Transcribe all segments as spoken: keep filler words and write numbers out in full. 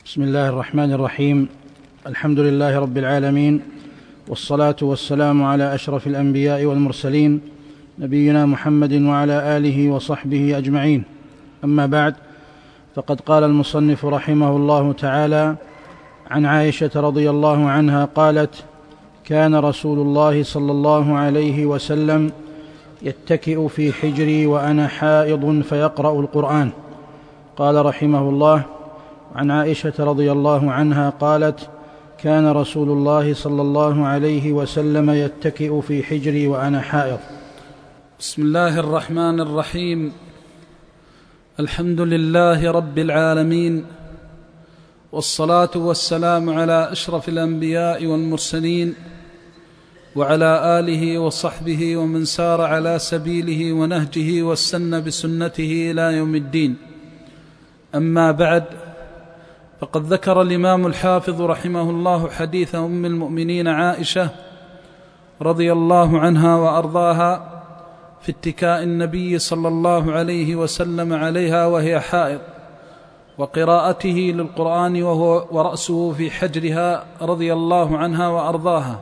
بسم الله الرحمن الرحيم. الحمد لله رب العالمين، والصلاة والسلام على أشرف الأنبياء والمرسلين نبينا محمد وعلى آله وصحبه أجمعين. أما بعد، فقد قال المصنف رحمه الله تعالى عن عائشة رضي الله عنها قالت: كان رسول الله صلى الله عليه وسلم يتكئ في حجري وأنا حائض فيقرأ القرآن. قال رحمه الله: عن عائشة رضي الله عنها قالت: كان رسول الله صلى الله عليه وسلم يتكئ في حجري وأنا حائض. بسم الله الرحمن الرحيم. الحمد لله رب العالمين، والصلاة والسلام على أشرف الأنبياء والمرسلين وعلى آله وصحبه ومن سار على سبيله ونهجه واستنى بسنته إلى يوم الدين. أما بعد، فقد ذكر الإمام الحافظ رحمه الله حديث أم المؤمنين عائشة رضي الله عنها وأرضاها في اتكاء النبي صلى الله عليه وسلم عليها وهي حائض، وقراءته للقرآن وهو ورأسه في حجرها رضي الله عنها وأرضاها.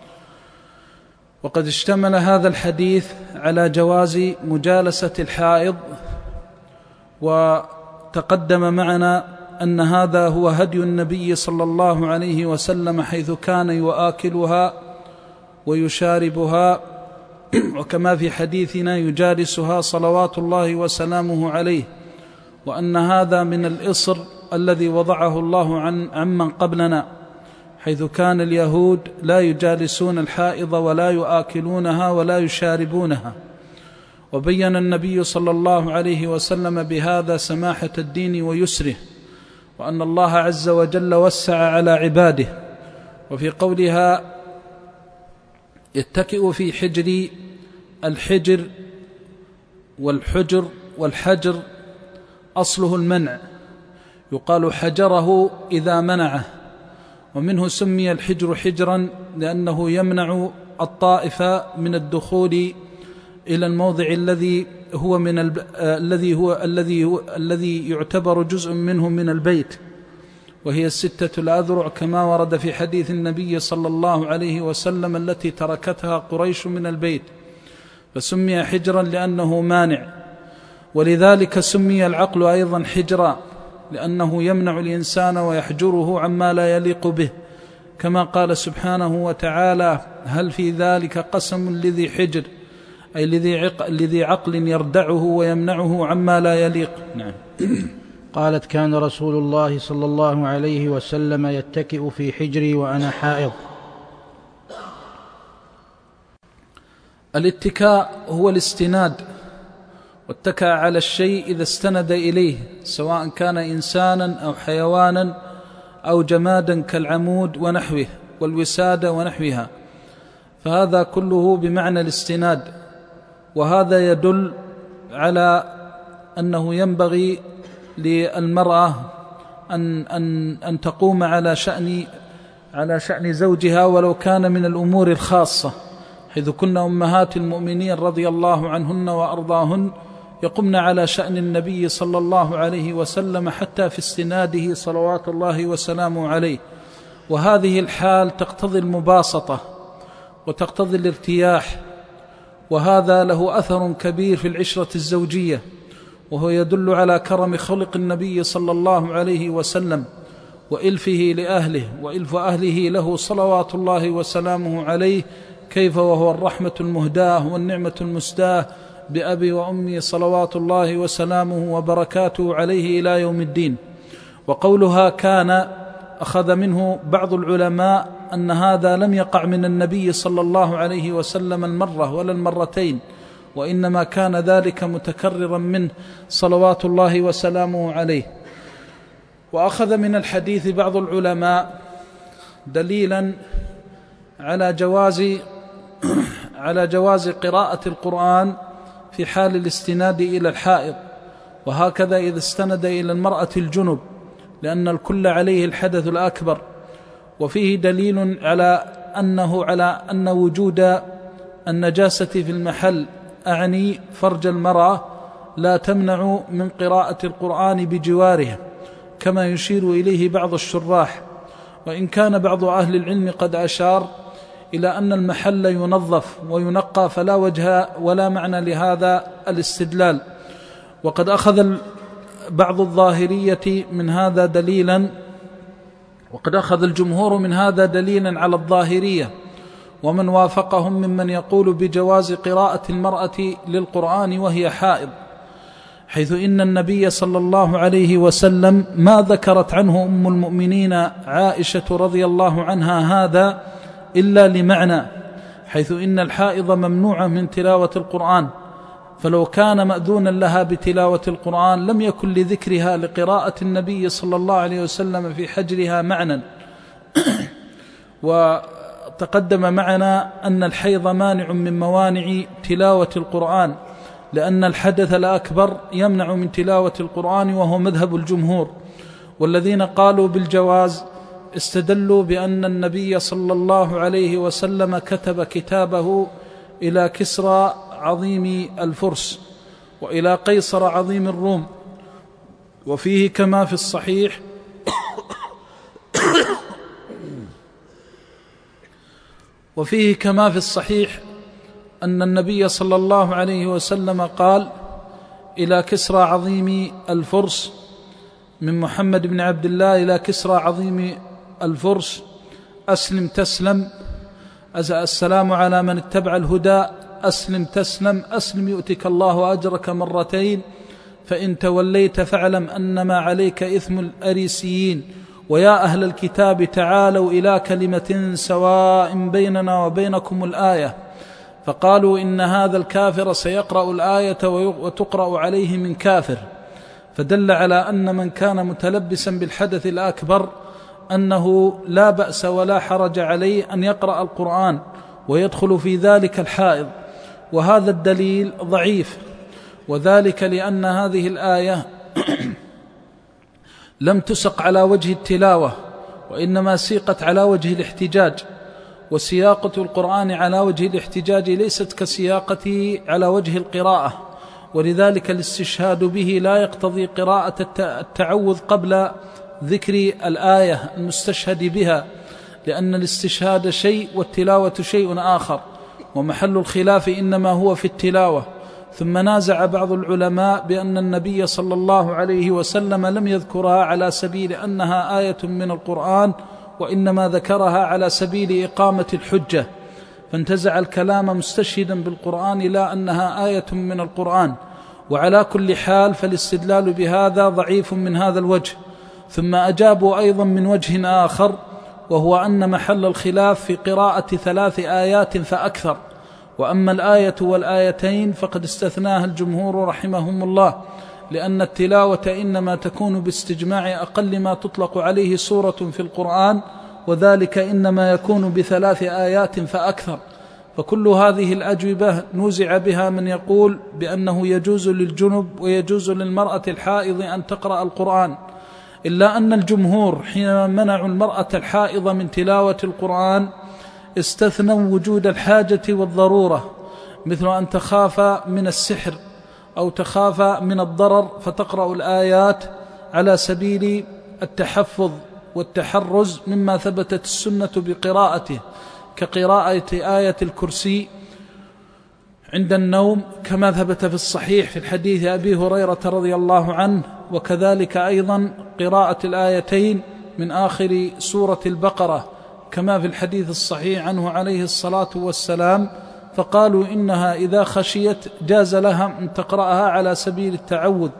وقد اشتمل هذا الحديث على جواز مجالسة الحائض، وتقدم معنا أن هذا هو هدي النبي صلى الله عليه وسلم، حيث كان يؤكلها ويشاربها، وكما في حديثنا يجالسها صلوات الله وسلامه عليه، وأن هذا من الإصر الذي وضعه الله عن عمن قبلنا، حيث كان اليهود لا يجالسون الحائض ولا يؤكلونها ولا يشاربونها. وبين النبي صلى الله عليه وسلم بهذا سماحة الدين ويسره، وأن الله عز وجل وسع على عباده. وفي قولها يتكئ في حجري، الحجر والحجر والحجر أصله المنع، يقال حجره إذا منعه، ومنه سمي الحجر حجرا لأنه يمنع الطائف من الدخول إلى الموضع الذي هو من الب... الذي هو الذي هو الذي يعتبر جزء منه من البيت، وهي الستة الأذرع كما ورد في حديث النبي صلى الله عليه وسلم التي تركتها قريش من البيت، فسمي حجرا لأنه مانع. ولذلك سمي العقل أيضا حجرا، لأنه يمنع الإنسان ويحجره عما لا يليق به، كما قال سبحانه وتعالى: هل في ذلك قسم لذي حجر، أي لذي عقل يردعه ويمنعه عما لا يليق. نعم. قالت: كان رسول الله صلى الله عليه وسلم يتكئ في حجري وأنا حائض. الاتكاء هو الاستناد، واتكأ على الشيء إذا استند إليه، سواء كان إنسانا أو حيوانا أو جمادا كالعمود ونحوه والوسادة ونحوها، فهذا كله بمعنى الاستناد. وهذا يدل على أنه ينبغي للمرأة أن, أن, أن تقوم على شأن, على شأن زوجها ولو كان من الأمور الخاصة، حيث كن أمهات المؤمنين رضي الله عنهن وأرضاهن يقمن على شأن النبي صلى الله عليه وسلم حتى في استناده صلوات الله وسلامه عليه. وهذه الحال تقتضي المباسطة وتقتضي الارتياح، وهذا له أثر كبير في العشرة الزوجية، وهو يدل على كرم خلق النبي صلى الله عليه وسلم وإلفه لأهله وإلف أهله له صلوات الله وسلامه عليه، كيف وهو الرحمة المهداة والنعمة المسداة بأبي وأمي صلوات الله وسلامه وبركاته عليه إلى يوم الدين. وقولها كان أخذ منه بعض العلماء أن هذا لم يقع من النبي صلى الله عليه وسلم المرة ولا المرتين، وإنما كان ذلك متكررا منه صلوات الله وسلامه عليه. وأخذ من الحديث بعض العلماء دليلا على جواز على جواز قراءة القرآن في حال الاستناد إلى الحائض، وهكذا إذا استند إلى المرأة الجنب، لأن الكل عليه الحدث الأكبر. وفيه دليل على أنه على أن وجود النجاسة في المحل، أعني فرج المرأة، لا تمنع من قراءة القرآن بجوارها، كما يشير إليه بعض الشراح، وإن كان بعض أهل العلم قد أشار إلى أن المحل ينظف وينقى، فلا وجه ولا معنى لهذا الاستدلال. وقد أخذ بعض الظاهرية من هذا دليلا وقد أخذ الجمهور من هذا دليلا على الظاهرية ومن وافقهم ممن يقول بجواز قراءة المرأة للقرآن وهي حائض، حيث إن النبي صلى الله عليه وسلم ما ذكرت عنه أم المؤمنين عائشة رضي الله عنها هذا إلا لمعنى، حيث إن الحائض ممنوعة من تلاوة القرآن، فلو كان مأذونا لها بتلاوة القرآن لم يكن لذكرها لقراءة النبي صلى الله عليه وسلم في حجرها معنى. وتقدم معنا أن الحيض مانع من موانع تلاوة القرآن، لأن الحدث الأكبر يمنع من تلاوة القرآن، وهو مذهب الجمهور. والذين قالوا بالجواز استدلوا بأن النبي صلى الله عليه وسلم كتب كتابه إلى كسرى عظيم الفرس وإلى قيصر عظيم الروم، وفيه كما في الصحيح وفيه كما في الصحيح أن النبي صلى الله عليه وسلم قال إلى كسرى عظيم الفرس من محمد بن عبد الله إلى كسرى عظيم الفرس: أسلم تسلم، السلام على من اتبع الهدى، أسلم تسلم، أسلم يؤتك الله أجرك مرتين، فإن توليت فاعلم أنما عليك إثم الأريسيين، ويا أهل الكتاب تعالوا إلى كلمة سواء بيننا وبينكم الآية. فقالوا إن هذا الكافر سيقرأ الآية وتقرأ عليه من كافر، فدل على أن من كان متلبسا بالحدث الأكبر أنه لا بأس ولا حرج عليه أن يقرأ القرآن، ويدخل في ذلك الحائض. وهذا الدليل ضعيف، وذلك لأن هذه الآية لم تسق على وجه التلاوة، وإنما سيقت على وجه الاحتجاج، وسياقة القرآن على وجه الاحتجاج ليست كسياقته على وجه القراءة، ولذلك الاستشهاد به لا يقتضي قراءة التعوذ قبل ذكر الآية المستشهد بها، لأن الاستشهاد شيء والتلاوة شيء آخر، ومحل الخلاف إنما هو في التلاوة. ثم نازع بعض العلماء بأن النبي صلى الله عليه وسلم لم يذكرها على سبيل أنها آية من القرآن، وإنما ذكرها على سبيل إقامة الحجة، فانتزع الكلام مستشهدا بالقرآن لا أنها آية من القرآن. وعلى كل حال فالاستدلال بهذا ضعيف من هذا الوجه. ثم أجابوا أيضا من وجه آخر، وهو أن محل الخلاف في قراءة ثلاث آيات فأكثر، وأما الآية والآيتين فقد استثناها الجمهور رحمهم الله، لأن التلاوة إنما تكون باستجماع أقل ما تطلق عليه سورة في القرآن، وذلك إنما يكون بثلاث آيات فأكثر. فكل هذه الأجوبة نوزع بها من يقول بأنه يجوز للجنب ويجوز للمرأة الحائض أن تقرأ القرآن، إلا أن الجمهور حينما منعوا المرأة الحائض من تلاوة القرآن استثنوا وجود الحاجة والضرورة، مثل أن تخاف من السحر أو تخاف من الضرر فتقرأ الآيات على سبيل التحفظ والتحرز مما ثبتت السنة بقراءته، كقراءة آية الكرسي عند النوم كما ثبت في الصحيح في الحديث أبي هريرة رضي الله عنه، وكذلك أيضا قراءة الآيتين من آخر سورة البقرة كما في الحديث الصحيح عنه عليه الصلاة والسلام. فقالوا إنها إذا خشيت جاز لها أن تقرأها على سبيل التعوذ،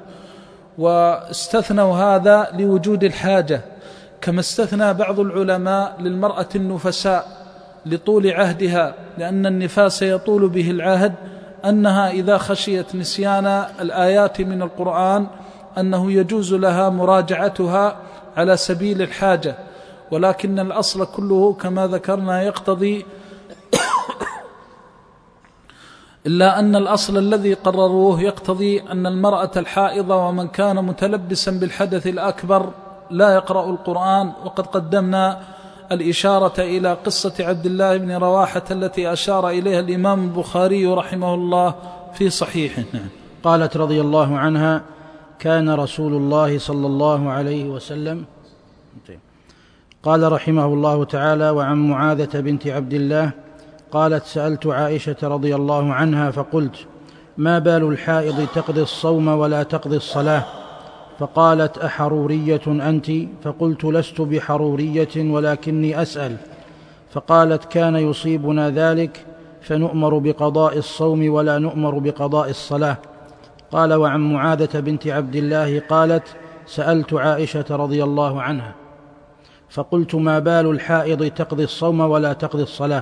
واستثنوا هذا لوجود الحاجة، كما استثنى بعض العلماء للمرأة النفساء لطول عهدها، لأن النفاس يطول به العهد، أنها إذا خشيت نسيان الآيات من القرآن أنه يجوز لها مراجعتها على سبيل الحاجة. ولكن الأصل كله كما ذكرنا يقتضي إلا أن الأصل الذي قرروه يقتضي أن المرأة الحائض ومن كان متلبسا بالحدث الأكبر لا يقرأ القرآن. وقد قدمنا الإشارة إلى قصة عبد الله بن رواحة التي أشار إليها الإمام البخاري رحمه الله في صحيحه. قالت رضي الله عنها: كان رسول الله صلى الله عليه وسلم. قال رحمه الله تعالى: وعن معاذة بنت عبد الله قالت: سألت عائشة رضي الله عنها فقلت: ما بال الحائض تقضي الصوم ولا تقضي الصلاة؟ فقالت: أحرورية أنت؟ فقلت: لست بحرورية ولكني أسأل. فقالت: كان يصيبنا ذلك فنؤمر بقضاء الصوم ولا نؤمر بقضاء الصلاة. قال: وعن معاذة بنت عبد الله قالت: سألت عائشة رضي الله عنها فقلت: ما بال الحائض تقضي الصوم ولا تقضي الصلاة؟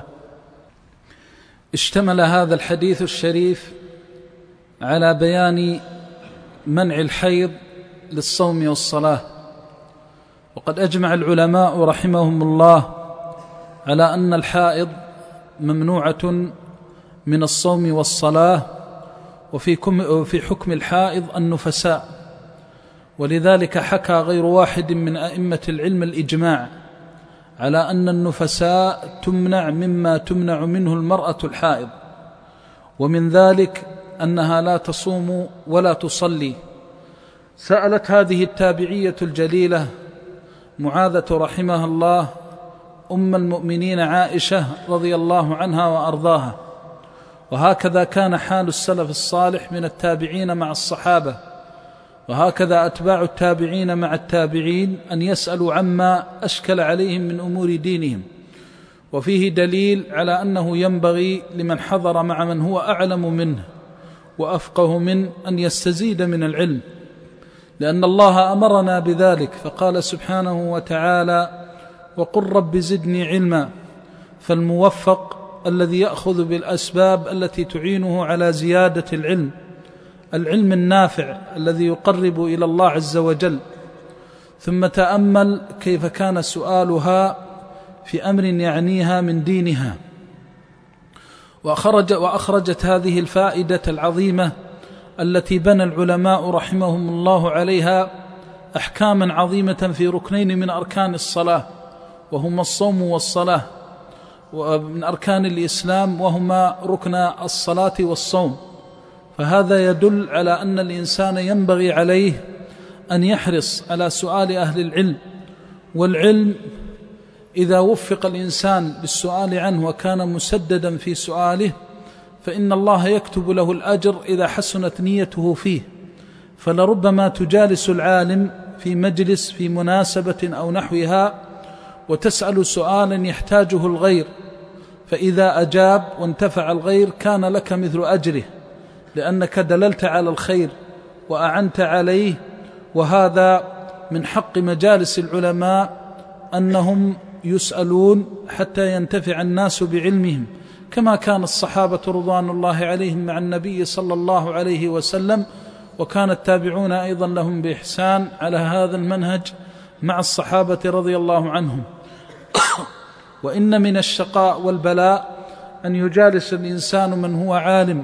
اشتمل هذا الحديث الشريف على بيان منع الحيض للصوم والصلاة، وقد أجمع العلماء رحمهم الله على أن الحائض ممنوعة من الصوم والصلاة، وفي حكم الحائض النفساء، ولذلك حكى غير واحد من أئمة العلم الإجماع على أن النفساء تمنع مما تمنع منه المرأة الحائض، ومن ذلك أنها لا تصوم ولا تصلي. سألت هذه التابعية الجليلة معاذة رحمها الله أم المؤمنين عائشة رضي الله عنها وأرضاها، وهكذا كان حال السلف الصالح من التابعين مع الصحابة، وهكذا أتباع التابعين مع التابعين، أن يسألوا عما أشكل عليهم من أمور دينهم. وفيه دليل على أنه ينبغي لمن حضر مع من هو أعلم منه وأفقه منه أن يستزيد من العلم، لأن الله أمرنا بذلك، فقال سبحانه وتعالى: وقل رب زدني علما. فالموفق الذي يأخذ بالأسباب التي تعينه على زيادة العلم، العلم النافع الذي يقرب إلى الله عز وجل. ثم تأمل كيف كان سؤالها في أمر يعنيها من دينها، وأخرج وأخرجت هذه الفائدة العظيمة التي بنى العلماء رحمهم الله عليها أحكاما عظيمة في ركنين من أركان الصلاة، وهما الصوم والصلاة، ومن أركان الإسلام وهما ركن الصلاة والصوم. فهذا يدل على أن الإنسان ينبغي عليه أن يحرص على سؤال أهل العلم، والعلم إذا وفق الإنسان بالسؤال عنه وكان مسددا في سؤاله فإن الله يكتب له الأجر إذا حسنت نيته فيه. فلربما تجالس العالم في مجلس في مناسبة أو نحوها وتسأل سؤالا يحتاجه الغير، فإذا أجاب وانتفع الغير كان لك مثل أجره، لأنك دللت على الخير وأعنت عليه. وهذا من حق مجالس العلماء أنهم يسألون حتى ينتفع الناس بعلمهم، كما كان الصحابة رضوان الله عليهم مع النبي صلى الله عليه وسلم، وكان التابعون أيضا لهم بإحسان على هذا المنهج مع الصحابة رضي الله عنهم. وإن من الشقاء والبلاء أن يجالس الإنسان من هو عالم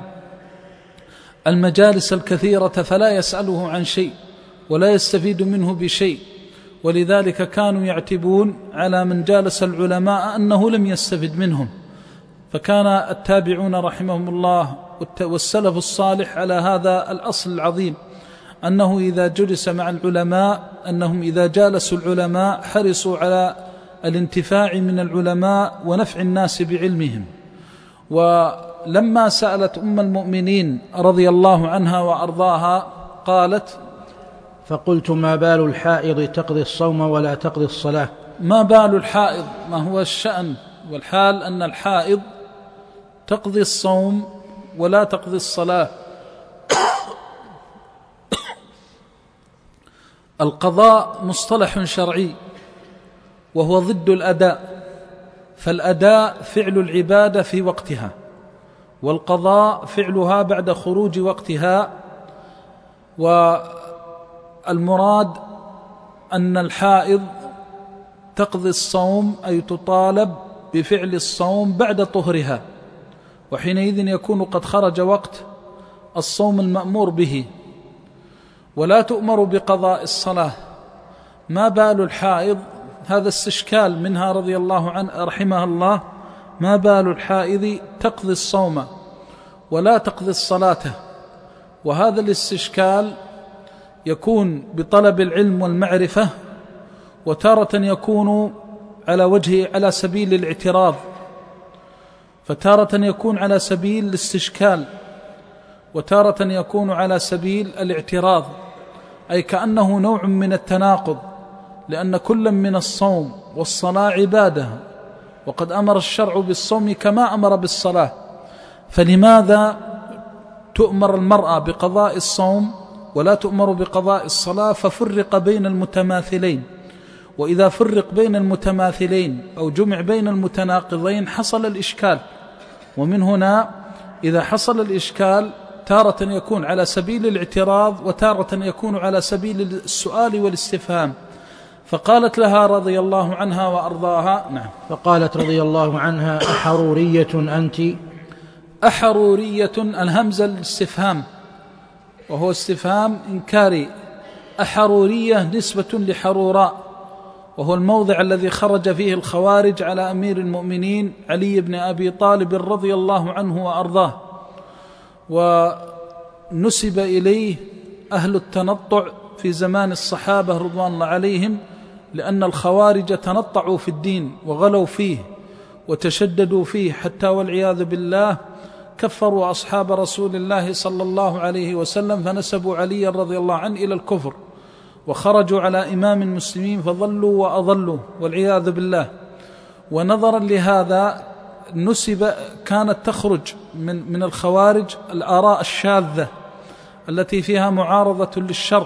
المجالس الكثيرة فلا يسأله عن شيء ولا يستفيد منه بشيء، ولذلك كانوا يعتبون على من جالس العلماء أنه لم يستفد منهم. فكان التابعون رحمهم الله والسلف الصالح على هذا الأصل العظيم، أنه إذا جلس مع العلماء أنهم إذا جالسوا العلماء حرصوا على الانتفاع من العلماء ونفع الناس بعلمهم. ولما سألت أم المؤمنين رضي الله عنها وأرضاها قالت: فقلت: ما بال الحائض تقضي الصوم ولا تقضي الصلاة؟ ما بال الحائض، ما هو الشأن والحال أن الحائض تقضي الصوم ولا تقضي الصلاة. القضاء مصطلح شرعي وهو ضد الأداء، فالأداء فعل العبادة في وقتها، والقضاء فعلها بعد خروج وقتها. والمراد أن الحائض تقضي الصوم أي تطالب بفعل الصوم بعد طهرها، وحينئذ يكون قد خرج وقت الصوم المأمور به، ولا تؤمر بقضاء الصلاة. ما بال الحائض، هذا استشكال منها رضي الله عنه رحمها الله، ما بال الحائض تقضي الصوم ولا تقضي الصلاة. وهذا الاستشكال يكون بطلب العلم والمعرفة، وتارة يكون على وجه على سبيل الاعتراض، فتارة يكون على سبيل الاستشكال، وتارة يكون على سبيل الاعتراض، أي كأنه نوع من التناقض، لأن كل من الصوم والصلاة عبادة، وقد أمر الشرع بالصوم كما أمر بالصلاة، فلماذا تؤمر المرأة بقضاء الصوم ولا تؤمر بقضاء الصلاة؟ ففرق بين المتماثلين، وإذا فرق بين المتماثلين أو جمع بين المتناقضين حصل الإشكال. ومن هنا إذا حصل الإشكال تارة يكون على سبيل الاعتراض، وتارة يكون على سبيل السؤال والاستفهام. فقالت لها رضي الله عنها وأرضاها، نعم، فقالت رضي الله عنها: أحرورية أنت؟ أحرورية الهمزة الاستفهام، وهو استفهام إنكاري. أحرورية نسبة لحروراء، وهو الموضع الذي خرج فيه الخوارج على أمير المؤمنين علي بن أبي طالب رضي الله عنه وأرضاه، ونسب إليه أهل التنطع في زمان الصحابة رضوان الله عليهم، لأن الخوارج تنطعوا في الدين وغلوا فيه وتشددوا فيه، حتى والعياذ بالله كفروا أصحاب رسول الله صلى الله عليه وسلم، فنسبوا علي رضي الله عنه إلى الكفر، وخرجوا على إمام المسلمين فضلوا وأضلوا والعياذ بالله. ونظرا لهذا نسب كانت تخرج من من الخوارج الآراء الشاذة التي فيها معارضة للشرع،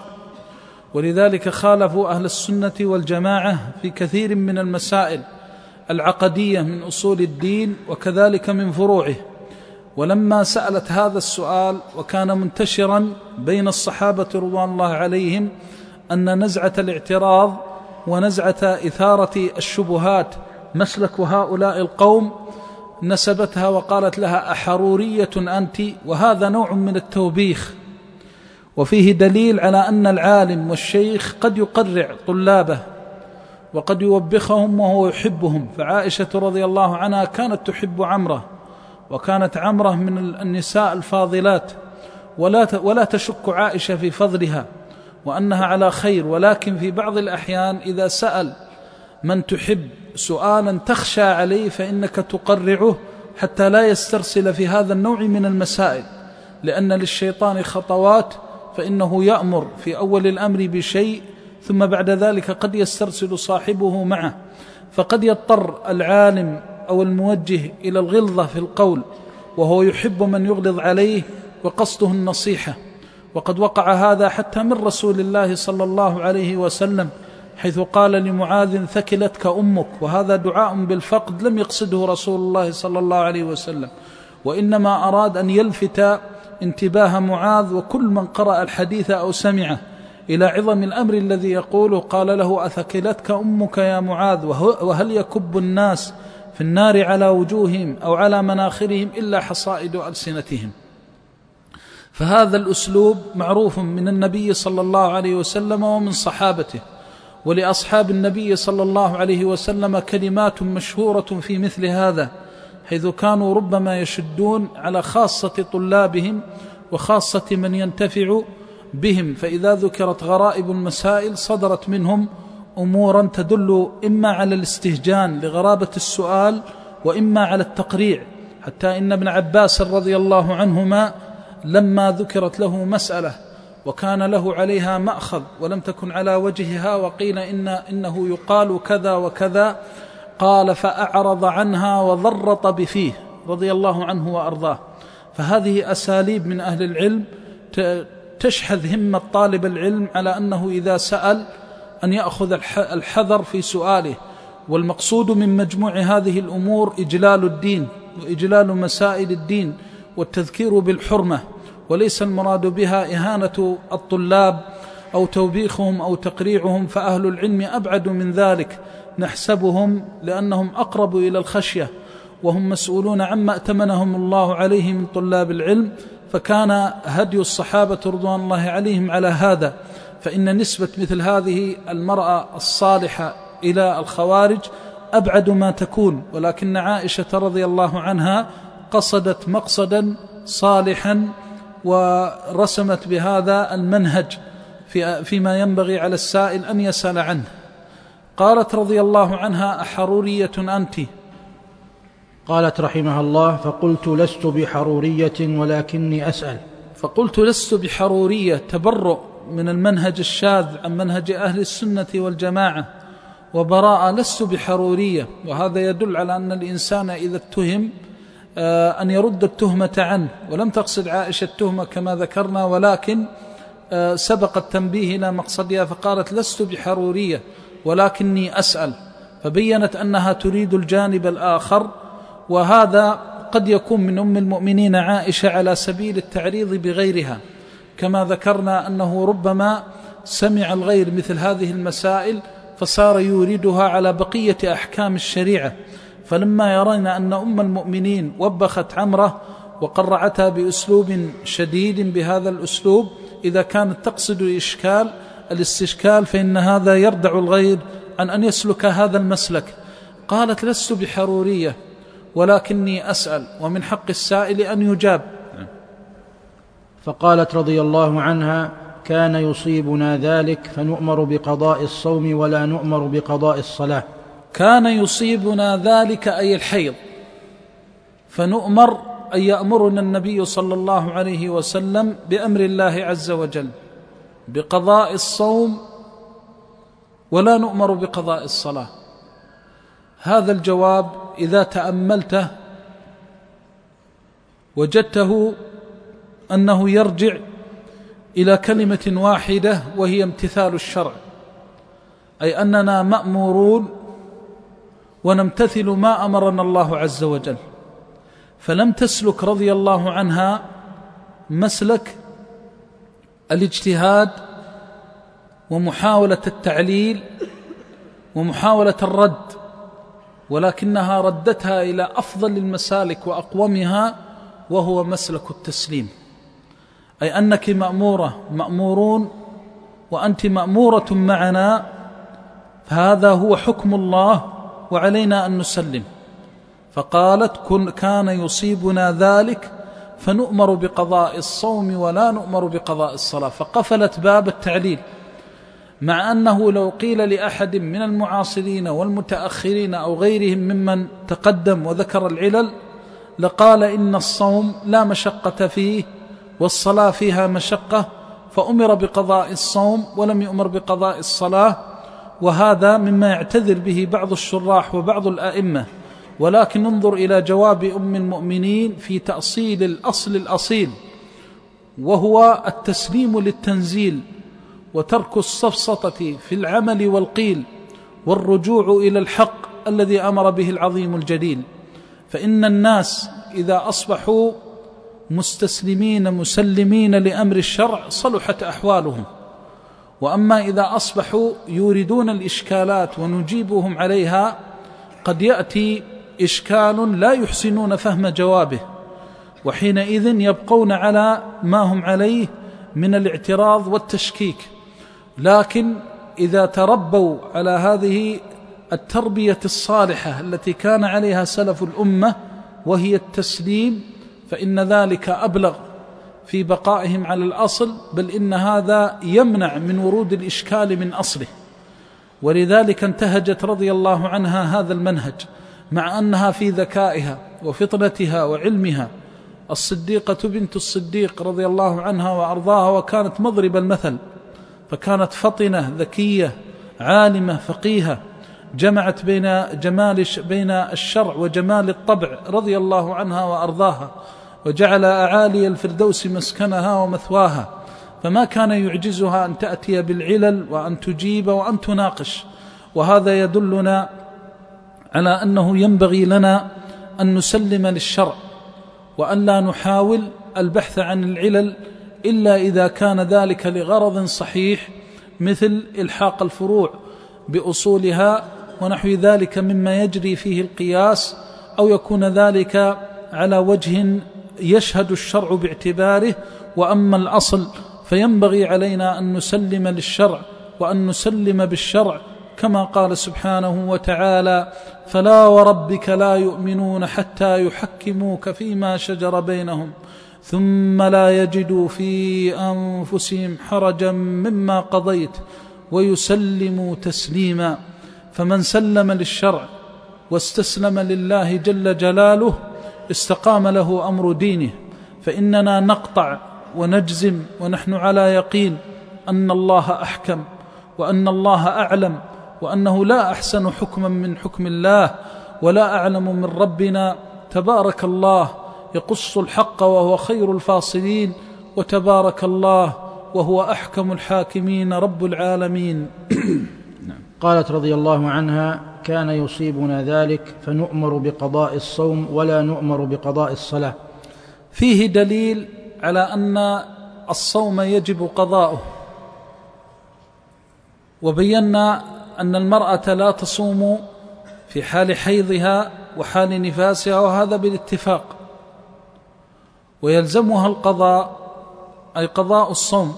ولذلك خالفوا أهل السنة والجماعة في كثير من المسائل العقدية من أصول الدين وكذلك من فروعه. ولما سألت هذا السؤال، وكان منتشرا بين الصحابة رضوان الله عليهم أن نزعة الاعتراض ونزعة إثارة الشبهات مسلك هؤلاء القوم، نسبتها وقالت لها: أحرورية أنت؟ وهذا نوع من التوبيخ، وفيه دليل على أن العالم والشيخ قد يقرع طلابه وقد يوبخهم وهو يحبهم. فعائشة رضي الله عنها كانت تحب عمرة، وكانت عمرة من النساء الفاضلات، ولا ولا تشك عائشة في فضلها وأنها على خير، ولكن في بعض الأحيان إذا سأل من تحب سؤالا تخشى عليه فإنك تقرعه حتى لا يسترسل في هذا النوع من المسائل، لأن للشيطان خطوات، فإنه يأمر في أول الأمر بشيء ثم بعد ذلك قد يسترسل صاحبه معه، فقد يضطر العالم أو الموجه إلى الغلظة في القول وهو يحب من يغلظ عليه وقصده النصيحة. وقد وقع هذا حتى من رسول الله صلى الله عليه وسلم، حيث قال لمعاذ: ثكلتك أمك، وهذا دعاء بالفقد لم يقصده رسول الله صلى الله عليه وسلم، وإنما أراد أن يلفت انتباه معاذ وكل من قرأ الحديث أو سمعه إلى عظم الأمر الذي يقوله. قال له: أثكلتك أمك يا معاذ، وهل يكب الناس في النار على وجوههم أو على مناخرهم إلا حصائد ألسنتهم. فهذا الأسلوب معروف من النبي صلى الله عليه وسلم ومن صحابته، ولأصحاب النبي صلى الله عليه وسلم كلمات مشهورة في مثل هذا، حيث كانوا ربما يشدون على خاصة طلابهم وخاصة من ينتفع بهم، فإذا ذكرت غرائب المسائل صدرت منهم أمورا تدل إما على الاستهجان لغرابة السؤال وإما على التقريع، حتى إن ابن عباس رضي الله عنهما لما ذكرت له مسألة وكان له عليها مأخذ ولم تكن على وجهها وقيل إن إنه يقال كذا وكذا، قال: فأعرض عنها وضرط بفيه رضي الله عنه وأرضاه. فهذه أساليب من أهل العلم تشحذ همة طالب العلم على أنه إذا سأل أن يأخذ الحذر في سؤاله. والمقصود من مجموع هذه الأمور إجلال الدين وإجلال مسائل الدين والتذكير بالحرمة، وليس المراد بها إهانة الطلاب أو توبيخهم أو تقريعهم، فأهل العلم أبعد من ذلك، نحسبهم لأنهم أقرب إلى الخشية، وهم مسؤولون عما ائتمنهم الله عليه من طلاب العلم. فكان هدي الصحابة رضوان الله عليهم على هذا، فإن نسبة مثل هذه المرأة الصالحة إلى الخوارج أبعد ما تكون، ولكن عائشة رضي الله عنها قصدت مقصدا صالحا ورسمت بهذا المنهج في فيما ينبغي على السائل أن يسأل عنه. قالت رضي الله عنها: أحرورية أنت؟ قالت رحمها الله: فقلت لست بحرورية ولكني أسأل. فقلت لست بحرورية، تبرؤ من المنهج الشاذ عن منهج أهل السنة والجماعة، وبراءة، لست بحرورية. وهذا يدل على أن الإنسان إذا اتهم أن يرد التهمة عنه، ولم تقصد عائشة التهمة كما ذكرنا، ولكن سبق التنبيه إلى مقصدها، فقالت لست بحرورية ولكني أسأل، فبينت أنها تريد الجانب الآخر. وهذا قد يكون من أم المؤمنين عائشة على سبيل التعريض بغيرها، كما ذكرنا أنه ربما سمع الغير مثل هذه المسائل فصار يوردها على بقية أحكام الشريعة، فلما يرين أن أم المؤمنين وبخت عمره وقرعتها بأسلوب شديد بهذا الأسلوب، إذا كانت تقصد الإشكال الاستشكال فإن هذا يردع الغير عن أن يسلك هذا المسلك. قالت لست بحرورية ولكني أسأل، ومن حق السائل أن يجاب. فقالت رضي الله عنها: كان يصيبنا ذلك فنؤمر بقضاء الصوم ولا نؤمر بقضاء الصلاة. كان يصيبنا ذلك أي الحيض، فنؤمر أن يأمرنا النبي صلى الله عليه وسلم بأمر الله عز وجل بقضاء الصوم ولا نؤمر بقضاء الصلاة. هذا الجواب إذا تأملته وجدته أنه يرجع إلى كلمة واحدة وهي امتثال الشرع، أي أننا مأمورون ونمتثل ما أمرنا الله عز وجل. فلم تسلك رضي الله عنها مسلك الاجتهاد ومحاولة التعليل ومحاولة الرد، ولكنها ردتها إلى أفضل المسالك وأقومها، وهو مسلك التسليم، أي أنك مأمورة مأمورون وأنت مأمورة معنا، فهذا هو حكم الله وعلينا أن نسلم. فقالت: كان يصيبنا ذلك فنؤمر بقضاء الصوم ولا نؤمر بقضاء الصلاة، فقفلت باب التعليل، مع أنه لو قيل لأحد من المعاصرين والمتأخرين أو غيرهم ممن تقدم وذكر العلل لقال إن الصوم لا مشقة فيه والصلاة فيها مشقة، فأمر بقضاء الصوم ولم يؤمر بقضاء الصلاة. وهذا مما يعتذر به بعض الشراح وبعض الآئمة. ولكن انظر إلى جواب أم المؤمنين في تأصيل الأصل الأصيل، وهو التسليم للتنزيل وترك السفسطة في العمل والقيل والرجوع إلى الحق الذي أمر به العظيم الجليل. فإن الناس إذا أصبحوا مستسلمين مسلمين لأمر الشرع صلحت أحوالهم، وأما إذا أصبحوا يوردون الإشكالات ونجيبهم عليها قد يأتي إشكال لا يحسنون فهم جوابه، وحينئذ يبقون على ما هم عليه من الاعتراض والتشكيك. لكن إذا تربوا على هذه التربية الصالحة التي كان عليها سلف الأمة وهي التسليم، فإن ذلك أبلغ في بقائهم على الأصل، بل إن هذا يمنع من ورود الإشكال من أصله. ولذلك انتهجت رضي الله عنها هذا المنهج، مع أنها في ذكائها وفطنتها وعلمها الصديقة بنت الصديق رضي الله عنها وأرضاها، وكانت مضرب المثل، فكانت فطنة ذكية عالمة فقيهة، جمعت بين جمال بين الشرع وجمال الطبع رضي الله عنها وأرضاها، وجعل أعالي الفردوس مسكنها ومثواها، فما كان يعجزها أن تأتي بالعلل وأن تجيب وأن تناقش. وهذا يدلنا على أنه ينبغي لنا أن نسلم للشرع، وأن لا نحاول البحث عن العلل إلا إذا كان ذلك لغرض صحيح، مثل إلحاق الفروع بأصولها ونحو ذلك مما يجري فيه القياس، أو يكون ذلك على وجه يشهد الشرع باعتباره. وأما الأصل فينبغي علينا أن نسلم للشرع وأن نسلم بالشرع، كما قال سبحانه وتعالى: فلا وربك لا يؤمنون حتى يحكموك فيما شجر بينهم ثم لا يجدوا في أنفسهم حرجا مما قضيت ويسلموا تسليما. فمن سلم للشرع واستسلم لله جل جلاله استقام له أمر دينه. فإننا نقطع ونجزم ونحن على يقين أن الله أحكم وأن الله أعلم، وأنه لا أحسن حكما من حكم الله ولا أعلم من ربنا تبارك الله، يقص الحق وهو خير الفاصلين، وتبارك الله وهو أحكم الحاكمين رب العالمين. قالت رضي الله عنها: كان يصيبنا ذلك فنؤمر بقضاء الصوم ولا نؤمر بقضاء الصلاة. فيه دليل على أن الصوم يجب قضاؤه، وبينا أن المرأة لا تصوم في حال حيضها وحال نفاسها، وهذا بالاتفاق، ويلزمها القضاء أي قضاء الصوم،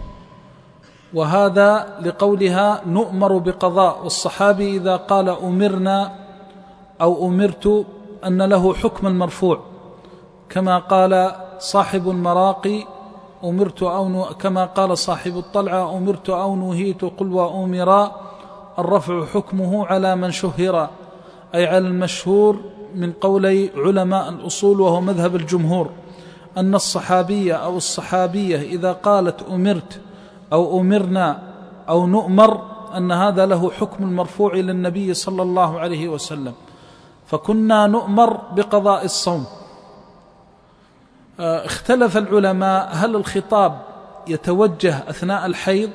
وهذا لقولها نؤمر بقضاء. والصحابي إذا قال أمرنا أو أمرت أن له حكم المرفوع، كما قال صاحب المراقي أمرت أو نو... كما قال صاحب الطلعة أمرت أو نهيت قل وأمرا، الرفع حكمه على من شهر، أي على المشهور من قولي علماء الأصول وهو مذهب الجمهور، أن الصحابية أو الصحابية إذا قالت أمرت أو أمرنا أو نؤمر أن هذا له حكم المرفوع إلى النبي صلى الله عليه وسلم. فكنا نؤمر بقضاء الصوم. اختلف العلماء هل الخطاب يتوجه أثناء الحيض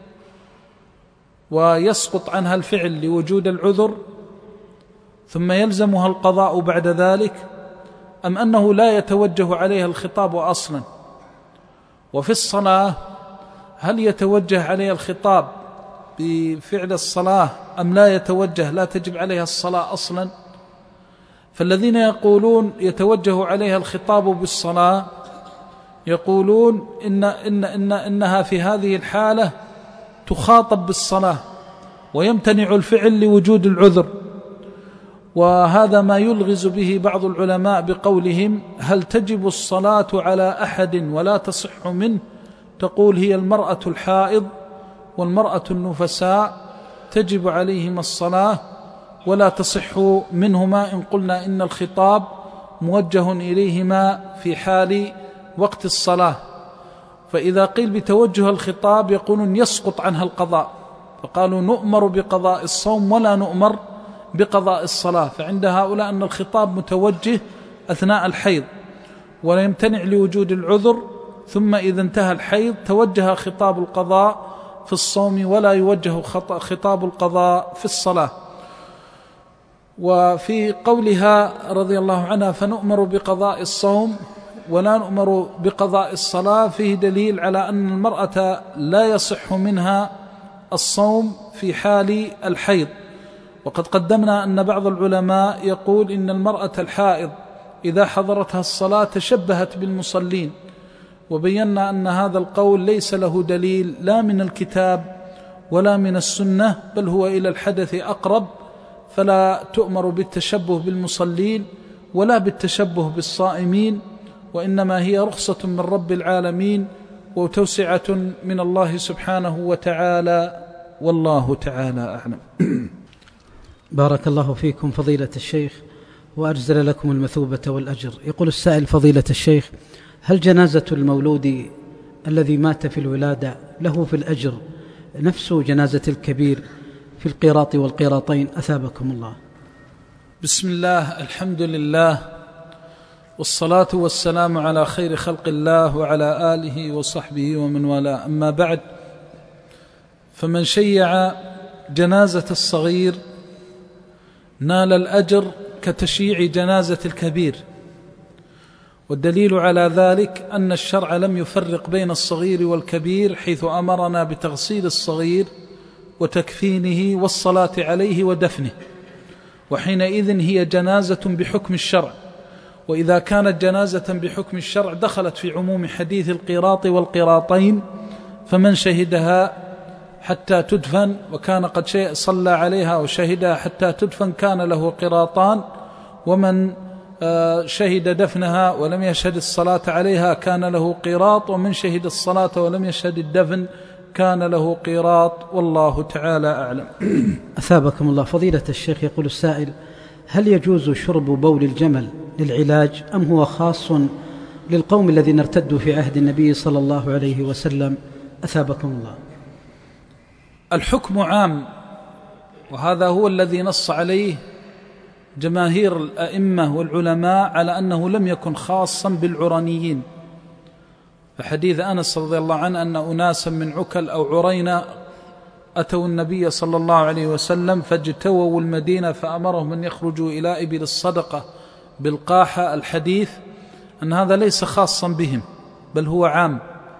ويسقط عنها الفعل لوجود العذر ثم يلزمها القضاء بعد ذلك، أم أنه لا يتوجه عليها الخطاب أصلا. وفي الصلاة هل يتوجه عليها الخطاب بفعل الصلاة أم لا يتوجه، لا تجب عليها الصلاة أصلا. فالذين يقولون يتوجه عليها الخطاب بالصلاة يقولون إن إن إن إنها في هذه الحالة تخاطب بالصلاة ويمتنع الفعل لوجود العذر. وهذا ما يلغز به بعض العلماء بقولهم هل تجب الصلاة على أحد ولا تصح منه، تقول هي المرأة الحائض والمرأة النفساء تجب عليهما الصلاة ولا تصح منهما إن قلنا إن الخطاب موجه إليهما في حال وقت الصلاة. فإذا قيل بتوجه الخطاب يقولون يسقط عنها القضاء، فقالوا نؤمر بقضاء الصوم ولا نؤمر بقضاء الصلاة. فعند هؤلاء أن الخطاب متوجه أثناء الحيض ولا يمتنع لوجود العذر، ثم إذا انتهى الحيض توجه خطاب القضاء في الصوم ولا يوجه خطاب القضاء في الصلاة. وفي قولها رضي الله عنها فنؤمر بقضاء الصوم ولا نؤمر بقضاء الصلاة فيه دليل على أن المرأة لا يصح منها الصوم في حال الحيض. وقد قدمنا أن بعض العلماء يقول إن المرأة الحائض إذا حضرتها الصلاة تشبهت بالمصلين، وبينا أن هذا القول ليس له دليل لا من الكتاب ولا من السنة، بل هو إلى الحدث أقرب، فلا تؤمر بالتشبه بالمصلين ولا بالتشبه بالصائمين، وإنما هي رخصة من رب العالمين وتوسعة من الله سبحانه وتعالى، والله تعالى أعلم. بارك الله فيكم فضيلة الشيخ وأجزل لكم المثوبة والأجر. يقول السائل فضيلة الشيخ: هل جنازة المولود الذي مات في الولادة له في الأجر نفس جنازة الكبير في القيراط والقيراطين؟ أثابكم الله. بسم الله، الحمد لله، والصلاة والسلام على خير خلق الله وعلى آله وصحبه ومن والاه، أما بعد، فمن شيع جنازة الصغير نال الأجر كتشييع جنازة الكبير. والدليل على ذلك أن الشرع لم يفرق بين الصغير والكبير، حيث أمرنا بتغسيل الصغير وتكفينه والصلاة عليه ودفنه، وحينئذ هي جنازة بحكم الشرع. وإذا كانت جنازة بحكم الشرع دخلت في عموم حديث القيراط والقيراطين، فمن شهدها حتى تدفن وكان قد صلى عليها وشهدها حتى تدفن كان له قيراطان، ومن شهد دفنها ولم يشهد الصلاة عليها كان له قيراط، ومن شهد الصلاة ولم يشهد الدفن كان له قيراط، والله تعالى أعلم. أثابكم الله. فضيلة الشيخ، يقول السائل: هل يجوز شرب بول الجمل للعلاج أم هو خاص للقوم الذين ارتدوا في عهد النبي صلى الله عليه وسلم؟ أثابكم الله. الحكم عام، وهذا هو الذي نص عليه جماهير الأئمة والعلماء على أنه لم يكن خاصا بالعرانيين. فحديث أنس رضي الله عنه أن أناسا من عكل أو عرينة أتوا النبي صلى الله عليه وسلم فاجتووا المدينة فأمرهم أن يخرجوا إلى إبل الصدقة بالقاحة، الحديث أن هذا ليس خاصا بهم بل هو عام.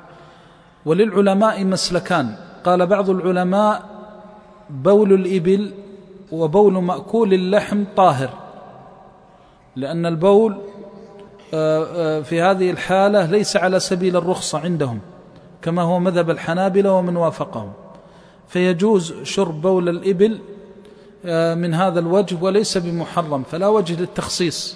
وللعلماء مسلكان، قال بعض العلماء: بول الإبل وبول مأكول اللحم طاهر، لأن البول في هذه الحالة ليس على سبيل الرخصة عندهم كما هو مذهب الحنابلة ومن وافقهم، فيجوز شرب بول الإبل من هذا الوجه وليس بمحرم، فلا وجه للتخصيص.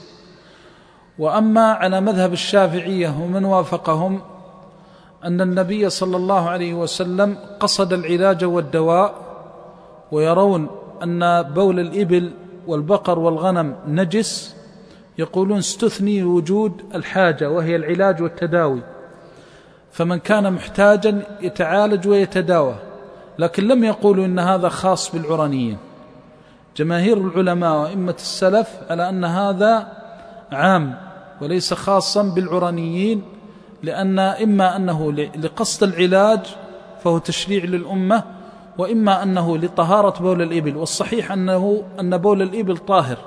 وأما على مذهب الشافعية ومن وافقهم أن النبي صلى الله عليه وسلم قصد العلاج والدواء، ويرون أن بول الإبل والبقر والغنم نجس، يقولون استثني وجود الحاجة وهي العلاج والتداوي، فمن كان محتاجا يتعالج ويتداوى، لكن لم يقولوا إن هذا خاص بالعرانيين. جماهير العلماء وإمة السلف على أن هذا عام وليس خاصا بالعرانيين، لأن إما أنه لقصد العلاج فهو تشريع للأمة، وإما أنه لطهارة بول الإبل، والصحيح أنه أن بول الإبل طاهر.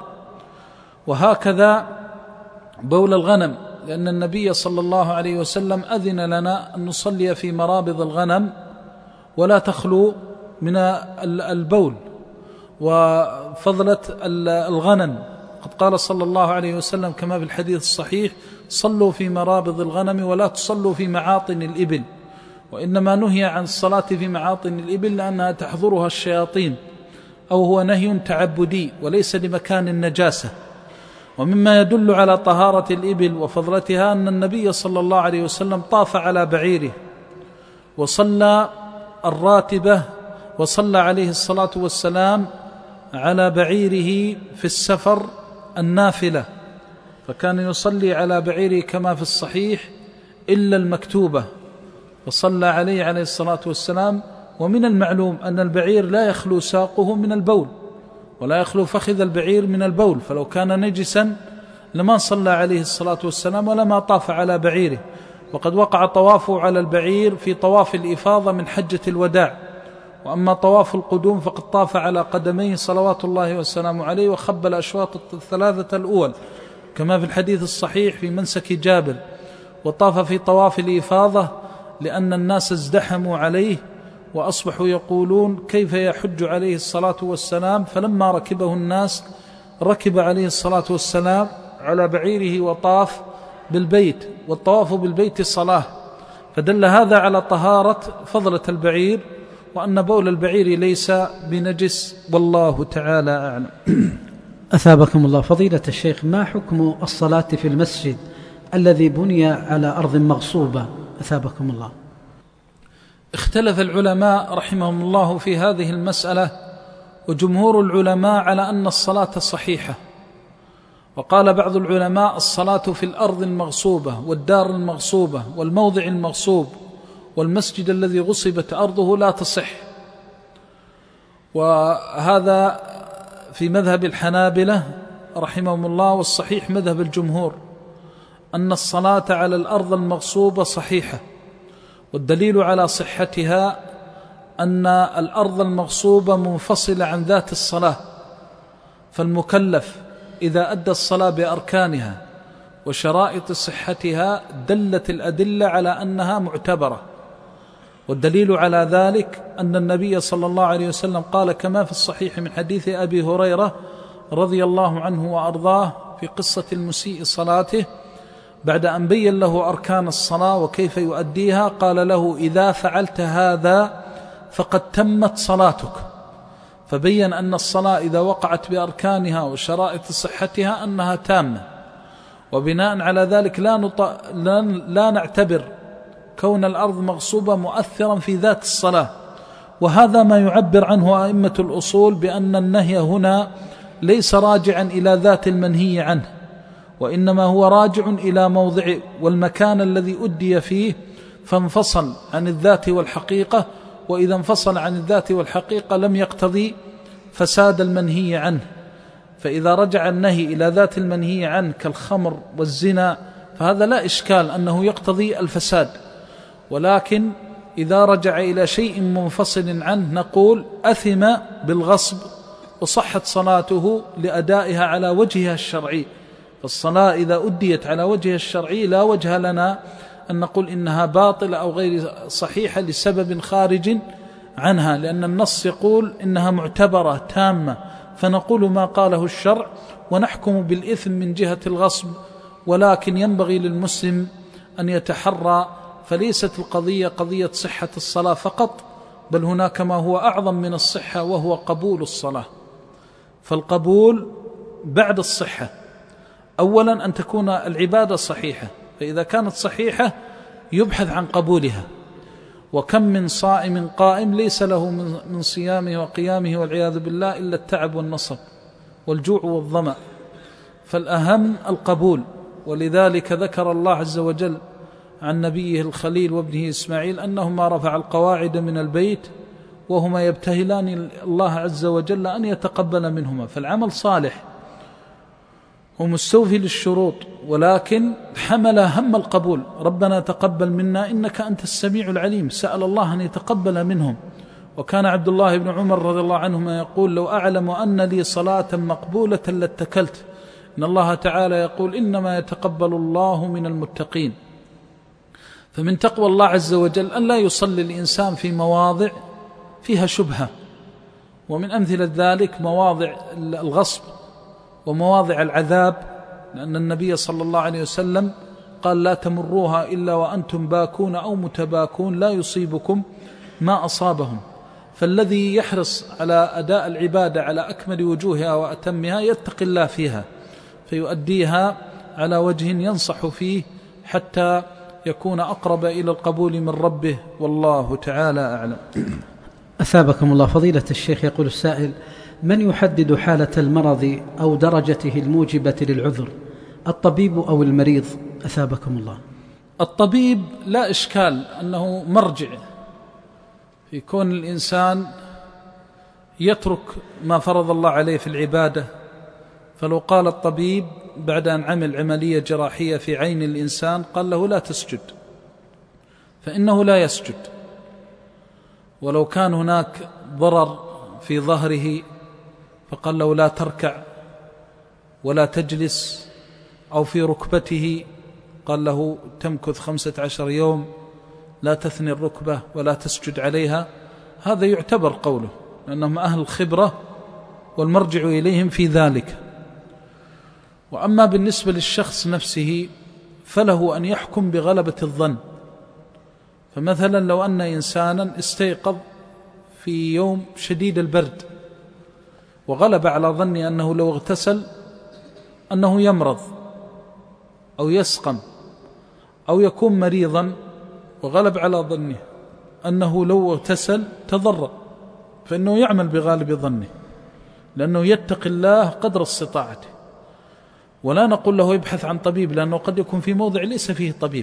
وهكذا بول الغنم، لأن النبي صلى الله عليه وسلم أذن لنا أن نصلي في مرابض الغنم ولا تخلو من البول وفضلة الغنم. قد قال صلى الله عليه وسلم كما في الحديث الصحيح: صلوا في مرابض الغنم ولا تصلوا في معاطن الإبل. وإنما نهي عن الصلاة في معاطن الإبل لأنها تحضرها الشياطين، أو هو نهي تعبدي وليس لمكان النجاسة. ومما يدل على طهارة الإبل وفضلتها أن النبي صلى الله عليه وسلم طاف على بعيره وصلى الراتبة، وصلى عليه الصلاة والسلام على بعيره في السفر النافلة، فكان يصلي على بعيره كما في الصحيح إلا المكتوبة، وصلى عليه عليه الصلاة والسلام. ومن المعلوم أن البعير لا يخلو ساقه من البول ولا يخلو فخذ البعير من البول، فلو كان نجسا لما صلى عليه الصلاة والسلام ولما طاف على بعيره. وقد وقع طوافه على البعير في طواف الإفاضة من حجة الوداع، وأما طواف القدوم فقد طاف على قدميه صلوات الله والسلام عليه وخب الأشواط الثلاثة الأول كما في الحديث الصحيح في منسك جابر، وطاف في طواف الإفاضة لأن الناس ازدحموا عليه وأصبحوا يقولون كيف يحج عليه الصلاة والسلام، فلما ركبه الناس ركب عليه الصلاة والسلام على بعيره وطاف بالبيت، والطواف بالبيت صلاة، فدل هذا على طهارة فضلة البعير وأن بول البعير ليس بنجس، والله تعالى أعلم. أثابكم الله. فضيلة الشيخ، ما حكم الصلاة في المسجد الذي بني على أرض مغصوبة؟ أثابكم الله. اختلف العلماء رحمهم الله في هذه المسألة، وجمهور العلماء على أن الصلاة صحيحة، وقال بعض العلماء الصلاة في الأرض المغصوبة والدار المغصوبة والموضع المغصوب والمسجد الذي غصبت أرضه لا تصح. وهذا في مذهب الحنابلة رحمهم الله، والصحيح مذهب الجمهور أن الصلاة على الأرض المغصوبة صحيحة، والدليل على صحتها أن الأرض المغصوبة منفصلة عن ذات الصلاة، فالمكلف إذا أدى الصلاة بأركانها وشرائط صحتها دلت الأدلة على أنها معتبرة. والدليل على ذلك أن النبي صلى الله عليه وسلم قال كما في الصحيح من حديث أبي هريرة رضي الله عنه وأرضاه في قصة المسيء صلاته، بعد أن بين له أركان الصلاة وكيف يؤديها، قال له: إذا فعلت هذا فقد تمت صلاتك. فبين أن الصلاة إذا وقعت بأركانها وشرائط صحتها أنها تامة. وبناء على ذلك لا, نط... لا... لا نعتبر كون الأرض مغصوبة مؤثرا في ذات الصلاة. وهذا ما يعبر عنه أئمة الأصول بأن النهي هنا ليس راجعا إلى ذات المنهي عنه، وإنما هو راجع إلى موضع والمكان الذي أدي فيه فانفصل عن الذات والحقيقة، وإذا انفصل عن الذات والحقيقة لم يقتضي فساد المنهي عنه. فإذا رجع النهي إلى ذات المنهي عنه كالخمر والزنا فهذا لا إشكال أنه يقتضي الفساد، ولكن إذا رجع إلى شيء منفصل عنه نقول أثم بالغصب وصحت صلاته لأدائها على وجهها الشرعي. فالصلاة إذا أديت على وجهها الشرعي لا وجه لنا أن نقول إنها باطلة أو غير صحيحة لسبب خارج عنها، لأن النص يقول إنها معتبرة تامة، فنقول ما قاله الشرع ونحكم بالإثم من جهة الغصب. ولكن ينبغي للمسلم أن يتحرى، فليست القضية قضية صحة الصلاة فقط، بل هناك ما هو أعظم من الصحة وهو قبول الصلاة. فالقبول بعد الصحة، أولا أن تكون العبادة صحيحة، فإذا كانت صحيحة يبحث عن قبولها. وكم من صائم قائم ليس له من صيامه وقيامه والعياذ بالله إلا التعب والنصب والجوع والظمأ، فالأهم القبول. ولذلك ذكر الله عز وجل عن نبيه الخليل وابنه إسماعيل أنهما رفع القواعد من البيت وهما يبتهلان الله عز وجل أن يتقبل منهما. فالعمل صالح ومستوفي للشروط، ولكن حمل هم القبول. ربنا تقبل منا إنك أنت السميع العليم، سأل الله أن يتقبل منهم. وكان عبد الله بن عمر رضي الله عنهما يقول لو أعلم أن لي صلاة مقبولة لاتكلت. إن الله تعالى يقول إنما يتقبل الله من المتقين. فمن تقوى الله عز وجل أن لا يصلي الإنسان في مواضع فيها شبهة، ومن أمثلة ذلك مواضع الغصب ومواضع العذاب، لأن النبي صلى الله عليه وسلم قال لا تمروها إلا وأنتم باكون أو متباكون لا يصيبكم ما أصابهم. فالذي يحرص على أداء العبادة على أكمل وجوهها وأتمها يتقي الله فيها فيؤديها على وجه ينصح فيه حتى يكون أقرب إلى القبول من ربه، والله تعالى أعلم. أثابكم الله. فضيلة الشيخ يقول السائل: من يحدد حالة المرض أو درجته الموجبة للعذر، الطبيب أو المريض؟ أثابكم الله. الطبيب لا إشكال أنه مرجع في كون الإنسان يترك ما فرض الله عليه في العبادة. فلو قال الطبيب بعد أن عمل عملية جراحية في عين الإنسان قال له لا تسجد، فإنه لا يسجد. ولو كان هناك ضرر في ظهره فقال له لا تركع ولا تجلس، أو في ركبته قال له تمكث خمسة عشر يوم لا تثني الركبة ولا تسجد عليها، هذا يعتبر قوله، لأنهم أهل الخبرة والمرجع إليهم في ذلك. وأما بالنسبة للشخص نفسه فله أن يحكم بغلبة الظن. فمثلا لو أن إنسانا استيقظ في يوم شديد البرد وغلب على ظني أنه لو اغتسل أنه يمرض أو يسقم أو يكون مريضا، وغلب على ظنه أنه لو اغتسل تضرر، فإنه يعمل بغالب ظنه لأنه يتقي الله قدر استطاعته. ولا نقول له يبحث عن طبيب، لأنه قد يكون في موضع ليس فيه طبيب،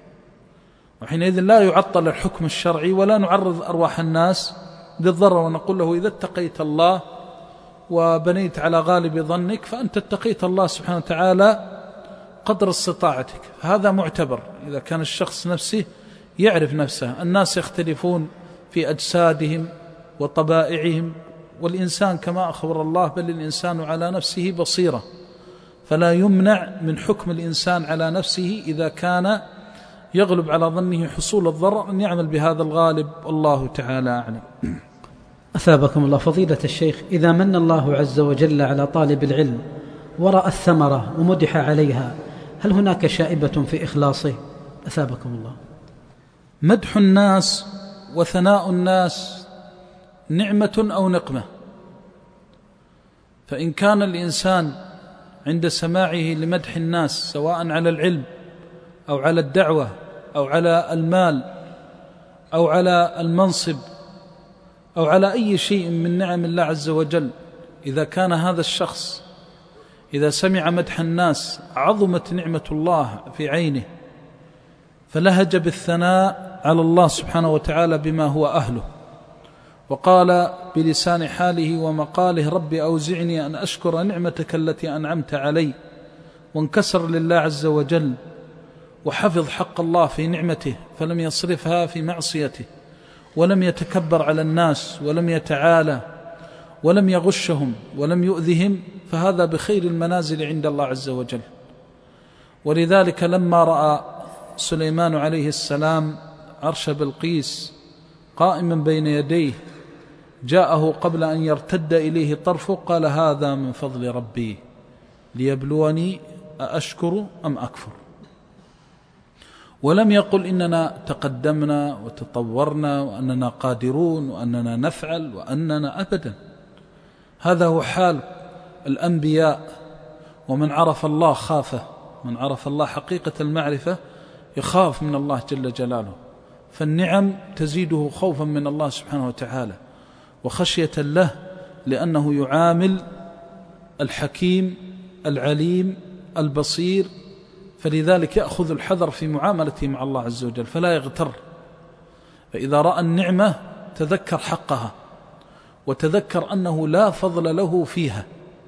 وحينئذ لا يعطل الحكم الشرعي ولا نعرض أرواح الناس للضرر. ونقول له إذا اتقيت الله وبنيت على غالب ظنك فأنت اتقيت الله سبحانه وتعالى قدر استطاعتك. هذا معتبر إذا كان الشخص نفسه يعرف نفسه. الناس يختلفون في أجسادهم وطبائعهم، والإنسان كما أخبر الله بل الإنسان على نفسه بصيرة، فلا يمنع من حكم الإنسان على نفسه إذا كان يغلب على ظنه حصول الضرر أن يعمل بهذا الغالب، والله تعالى أعلم. أثابكم الله. فضيلة الشيخ، إذا من الله عز وجل على طالب العلم ورأى الثمرة ومدح عليها، هل هناك شائبة في إخلاصه؟ أثابكم الله. مدح الناس وثناء الناس نعمة أو نقمة، فإن كان الإنسان عند سماعه لمدح الناس سواء على العلم أو على الدعوة أو على المال أو على المنصب أو على أي شيء من نعم الله عز وجل، إذا كان هذا الشخص إذا سمع مدح الناس عظمت نعمة الله في عينه فلهج بالثناء على الله سبحانه وتعالى بما هو أهله، وقال بلسان حاله ومقاله: ربي أوزعني أن أشكر نعمتك التي أنعمت علي، وانكسر لله عز وجل وحفظ حق الله في نعمته فلم يصرفها في معصيته، ولم يتكبر على الناس ولم يتعالى ولم يغشهم ولم يؤذهم، فهذا بخير المنازل عند الله عز وجل. ولذلك لما رأى سليمان عليه السلام عرش بلقيس قائما بين يديه جاءه قبل أن يرتد إليه طرفه قال: هذا من فضل ربي ليبلوني أأشكر أم أكفر. ولم يقل إننا تقدمنا وتطورنا وأننا قادرون وأننا نفعل وأننا أبدا. هذا هو حال الأنبياء، ومن عرف الله خافه، من عرف الله حقيقة المعرفة يخاف من الله جل جلاله، فالنعم تزيده خوفا من الله سبحانه وتعالى وخشية له، لأنه يعامل الحكيم العليم البصير، فلذلك يأخذ الحذر في معاملته مع الله عز وجل فلا يغتر. فإذا رأى النعمة تذكر حقها وتذكر أنه لا فضل له فيها،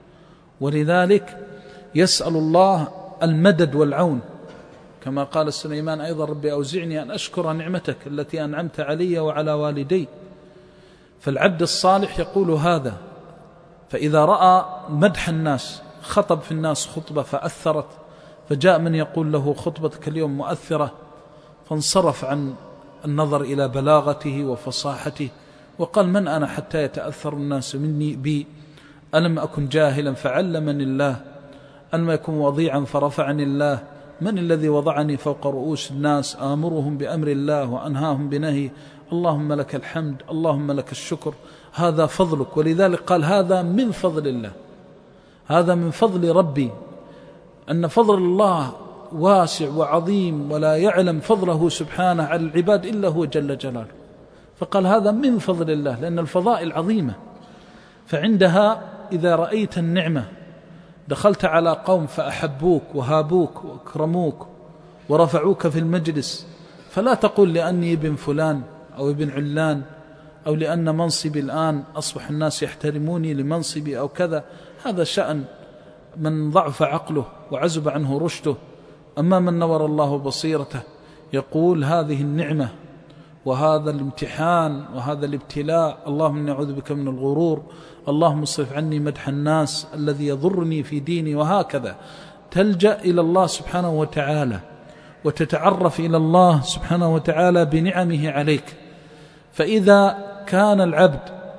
ولذلك يسأل الله المدد والعون، كما قال سليمان أيضا: ربي أوزعني أن أشكر نعمتك التي أنعمت علي وعلى والدي. فالعبد الصالح يقول هذا، فإذا رأى مدح الناس خطب في الناس خطبة فأثرت، فجاء من يقول له: خطبتك اليوم مؤثرة، فانصرف عن النظر إلى بلاغته وفصاحته وقال: من أنا حتى يتأثر الناس مني بي؟ ألم أكن جاهلا فعلمني الله؟ ألم أكن وضيعا فرفعني الله؟ من الذي وضعني فوق رؤوس الناس آمرهم بأمر الله وأنهاهم بنهي؟ اللهم لك الحمد، اللهم لك الشكر، هذا فضلك. ولذلك قال: هذا من فضل الله، هذا من فضل ربي، أن فضل الله واسع وعظيم ولا يعلم فضله سبحانه على العباد إلا هو جل جلاله، فقال هذا من فضل الله، لأن الفضائل عظيمة. فعندها إذا رأيت النعمة دخلت على قوم فأحبوك وهابوك وأكرموك ورفعوك في المجلس، فلا تقول لأني ابن فلان أو ابن علان أو لأن منصبي الآن أصبح الناس يحترموني لمنصبي أو كذا، هذا شأن من ضعف عقله وعزب عنه رشده. أما من نور الله بصيرته يقول: هذه النعمة وهذا الامتحان وهذا الابتلاء، اللهم إني أعوذ بك من الغرور، اللهم اصرف عني مدح الناس الذي يضرني في ديني. وهكذا تلجأ إلى الله سبحانه وتعالى وتتعرف إلى الله سبحانه وتعالى بنعمه عليك. فإذا كان العبد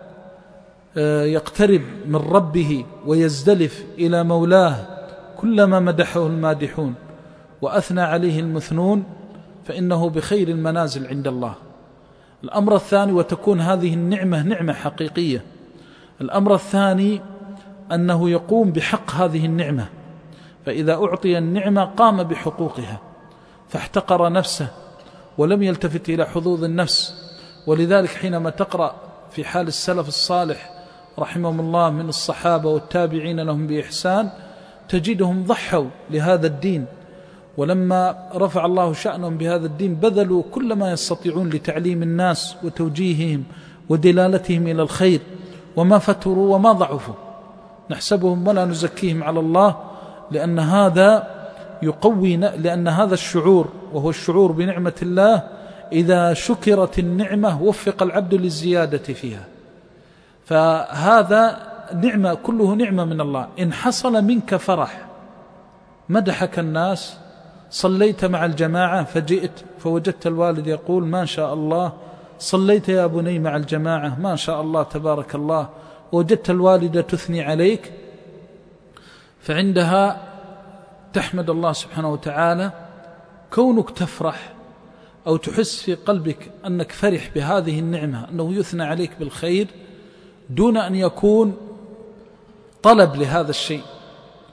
يقترب من ربه ويزدلف إلى مولاه كلما مدحه المادحون وأثنى عليه المثنون فإنه بخير المنازل عند الله. الأمر الثاني، وتكون هذه النعمة نعمة حقيقية. الأمر الثاني أنه يقوم بحق هذه النعمة، فإذا أعطي النعمة قام بحقوقها فاحتقر نفسه ولم يلتفت إلى حظوظ النفس. ولذلك حينما تقرأ في حال السلف الصالح رحمهم الله من الصحابة والتابعين لهم بإحسان تجدهم ضحوا لهذا الدين، ولما رفع الله شأنهم بهذا الدين بذلوا كل ما يستطيعون لتعليم الناس وتوجيههم ودلالتهم إلى الخير، وما فتروا وما ضعفوا. نحسبهم ولا نزكيهم على الله، لأن هذا يقوي، لأن هذا الشعور وهو الشعور بنعمة الله إذا شكرت النعمة وفق العبد للزيادة فيها. فهذا نعمة كله نعمة من الله. إن حصل منك فرح مدحك الناس، صليت مع الجماعة فجئت فوجدت الوالد يقول: ما شاء الله صليت يا بني مع الجماعة، ما شاء الله تبارك الله، ووجدت الوالدة تثني عليك، فعندها تحمد الله سبحانه وتعالى. كونك تفرح أو تحس في قلبك أنك فرح بهذه النعمة، أنه يثنى عليك بالخير دون أن يكون طلب لهذا الشيء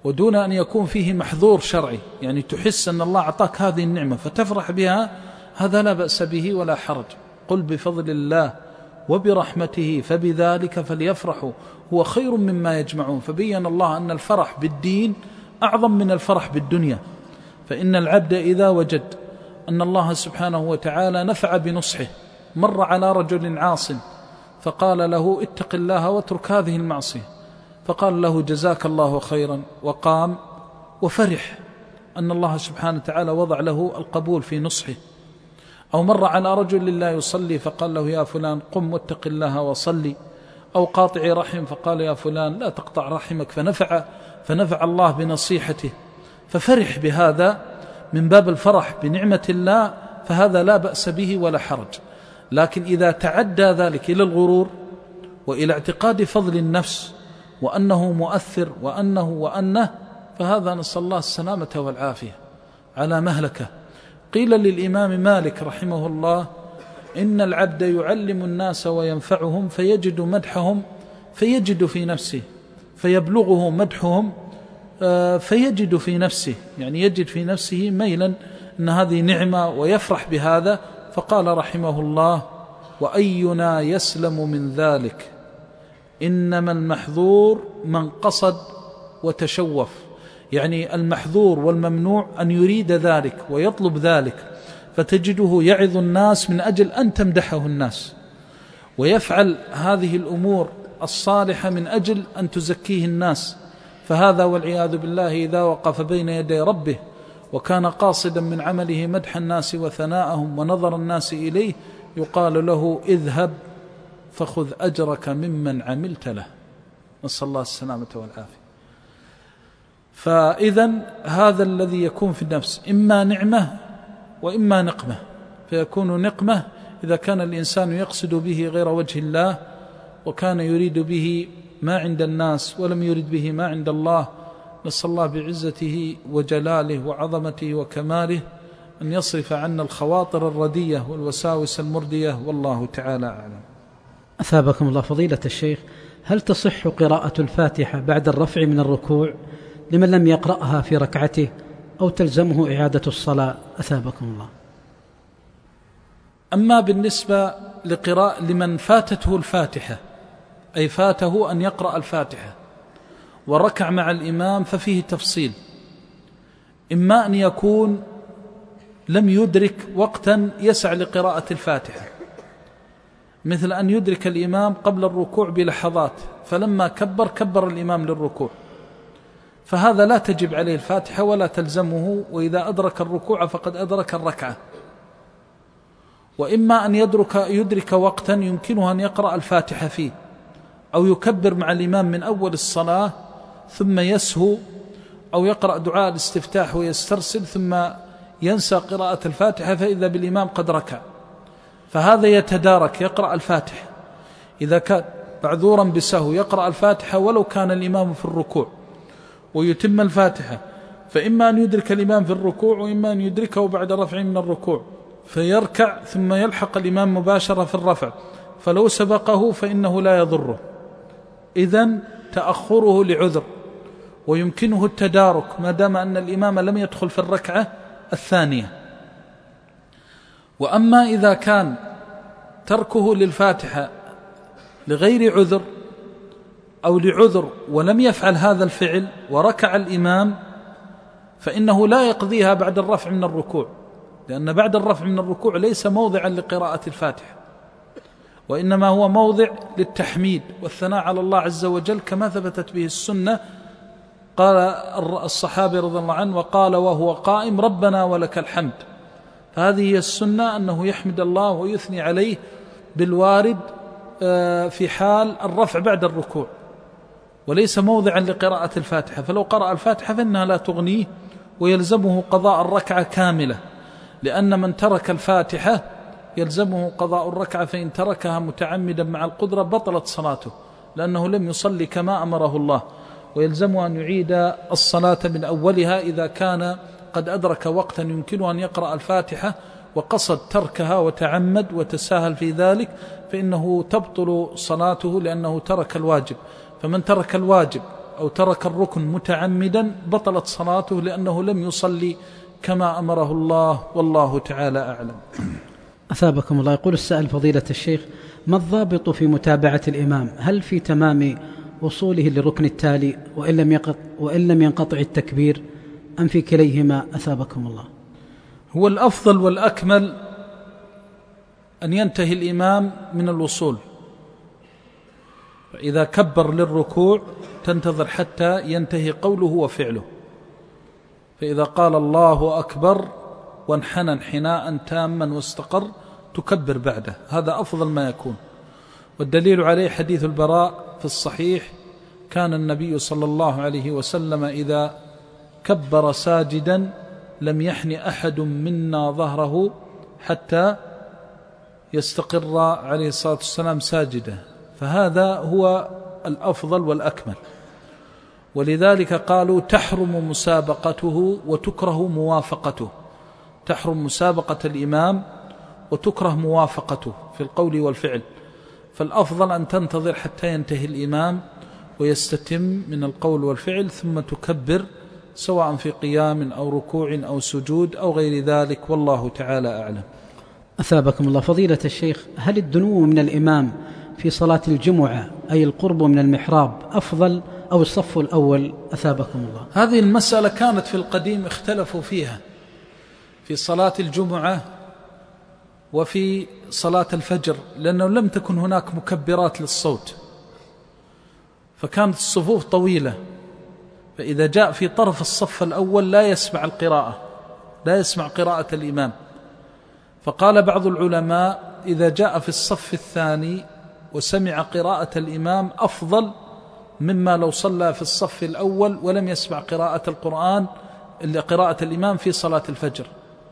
ودون أن يكون فيه محظور شرعي، يعني تحس أن الله أعطاك هذه النعمة فتفرح بها، هذا لا بأس به ولا حرج. قل بفضل الله وبرحمته فبذلك فليفرحوا هو خير مما يجمعون. فبين الله أن الفرح بالدين أعظم من الفرح بالدنيا. فإن العبد إذا وجد أن الله سبحانه وتعالى نفع بنصحه، مر على رجل عاص فقال له اتق الله واترك هذه المعصية، فقال له جزاك الله خيرا، وقام وفرح أن الله سبحانه وتعالى وضع له القبول في نصحه. أو مر على رجل لا يصلي فقال له يا فلان قم واتق الله وصلي. أو قاطع رحم فقال يا فلان لا تقطع رحمك، فنفع, فنفع الله بنصيحته، ففرح بهذا من باب الفرح بنعمة الله، فهذا لا بأس به ولا حرج. لكن إذا تعدى ذلك إلى الغرور وإلى اعتقاد فضل النفس وأنه مؤثر وأنه وأنه، فهذا نسأل الله السلامة والعافية على مهلكة. قيل للإمام مالك رحمه الله إن العبد يعلم الناس وينفعهم فيجد مدحهم فيجد في نفسه، فيبلغه مدحهم فيجد في نفسه، يعني يجد في نفسه ميلا أن هذه نعمة ويفرح بهذا. فقال رحمه الله وأينا يسلم من ذلك؟ إنما المحظور من قصد وتشوف، يعني المحظور والممنوع أن يريد ذلك ويطلب ذلك، فتجده يعظ الناس من أجل أن تمدحه الناس، ويفعل هذه الأمور الصالحة من أجل أن تزكيه الناس. فهذا والعياذ بالله إذا وقف بين يدي ربه وكان قاصدا من عمله مدح الناس وثناءهم ونظر الناس إليه، يقال له اذهب فخذ أجرك ممن عملت له. نسأل الله السلامة والعافية. فإذا هذا الذي يكون في النفس إما نعمة وإما نقمة، فيكون نقمة إذا كان الإنسان يقصد به غير وجه الله وكان يريد به ما عند الناس ولم يرد به ما عند الله. نسأل الله بعزته وجلاله وعظمته وكماله أن يصرف عنا الخواطر الردية والوساوس المردية، والله تعالى أعلم. أثابكم الله فضيلة الشيخ، هل تصح قراءة الفاتحة بعد الرفع من الركوع لمن لم يقرأها في ركعته أو تلزمه إعادة الصلاة؟ أثابكم الله. أما بالنسبة لقراءة لمن فاتته الفاتحة، أي فاته أن يقرأ الفاتحة وركع مع الإمام، ففيه تفصيل. إما أن يكون لم يدرك وقتا يسع لقراءة الفاتحة، مثل أن يدرك الإمام قبل الركوع بلحظات فلما كبر كبر الإمام للركوع، فهذا لا تجب عليه الفاتحة ولا تلزمه، وإذا أدرك الركوع فقد أدرك الركعة. وإما أن يدرك, يدرك وقتا يمكنه أن يقرأ الفاتحة فيه، أو يكبر مع الإمام من أول الصلاة ثم يسهو، أو يقرأ دعاء الاستفتاح ويسترسل ثم ينسى قراءة الفاتحة فإذا بالإمام قد ركع، فهذا يتدارك يقرأ الفاتحة. إذا كان معذورا بسهو يقرأ الفاتحة ولو كان الإمام في الركوع ويتم الفاتحة، فإما أن يدرك الإمام في الركوع وإما أن يدركه بعد رفعه من الركوع فيركع ثم يلحق الإمام مباشرة في الرفع، فلو سبقه فإنه لا يضره. إذن تأخره لعذر، ويمكنه التدارك ما دام أن الإمام لم يدخل في الركعة الثانية. وأما إذا كان تركه للفاتحة لغير عذر أو لعذر ولم يفعل هذا الفعل وركع الإمام، فإنه لا يقضيها بعد الرفع من الركوع، لأن بعد الرفع من الركوع ليس موضعا لقراءة الفاتحة، وإنما هو موضع للتحميد والثناء على الله عز وجل كما ثبتت به السنة. قال الصحابي رضي الله عنه وقال وهو قائم ربنا ولك الحمد، فهذه هي السنة أنه يحمد الله ويثني عليه بالوارد في حال الرفع بعد الركوع، وليس موضعا لقراءة الفاتحة. فلو قرأ الفاتحة فإنها لا تغنيه ويلزمه قضاء الركعة كاملة، لأن من ترك الفاتحة يلزمه قضاء الركعة، فإن تركها متعمدا مع القدرة بطلت صلاته، لأنه لم يصلي كما أمره الله، ويلزمه أن يعيد الصلاة من أولها إذا كان قد أدرك وقتا يمكنه أن يقرأ الفاتحة وقصد تركها وتعمد وتساهل في ذلك، فإنه تبطل صلاته لأنه ترك الواجب. فمن ترك الواجب أو ترك الركن متعمدا بطلت صلاته، لأنه لم يصلي كما أمره الله، والله تعالى أعلم. أثابكم الله. يقول السائل فضيلة الشيخ: ما الضابط في متابعة الإمام؟ هل في تمام وصوله للركن التالي وإن لم يقطع, وإن لم ينقطع التكبير، أم في كليهما؟ أثابكم الله. هو الأفضل والأكمل أن ينتهي الإمام من الوصول، فإذا كبر للركوع تنتظر حتى ينتهي قوله وفعله، فإذا قال الله أكبر وانحنى انحناء تاما واستقر تكبر بعده، هذا أفضل ما يكون. والدليل عليه حديث البراء في الصحيح: كان النبي صلى الله عليه وسلم إذا كبر ساجدا لم يحن أحد منا ظهره حتى يستقر عليه الصلاة والسلام ساجدا، فهذا هو الأفضل والأكمل. ولذلك قالوا تحرم مسابقته وتكره موافقته، تحرم مسابقة الإمام وتكره موافقته في القول والفعل، فالأفضل أن تنتظر حتى ينتهي الإمام ويستتم من القول والفعل ثم تكبر، سواء في قيام أو ركوع أو سجود أو غير ذلك، والله تعالى أعلم. أثابكم الله. فضيلة الشيخ، هل الدنو من الإمام في صلاة الجمعة أي القرب من المحراب أفضل أو الصف الأول؟ أثابكم الله. هذه المسألة كانت في القديم اختلفوا فيها في صلاة الجمعة وفي صلاة الفجر، لأنه لم تكن هناك مكبرات للصوت، فكانت الصفوف طويلة، فإذا جاء في طرف الصف الأول لا يسمع القراءة، لا يسمع قراءة الإمام، فقال بعض العلماء إذا جاء في الصف الثاني وسمع قراءة الإمام أفضل مما لو صلى في الصف الأول ولم يسمع قراءة القرآن قراءة الإمام في صلاة الفجر.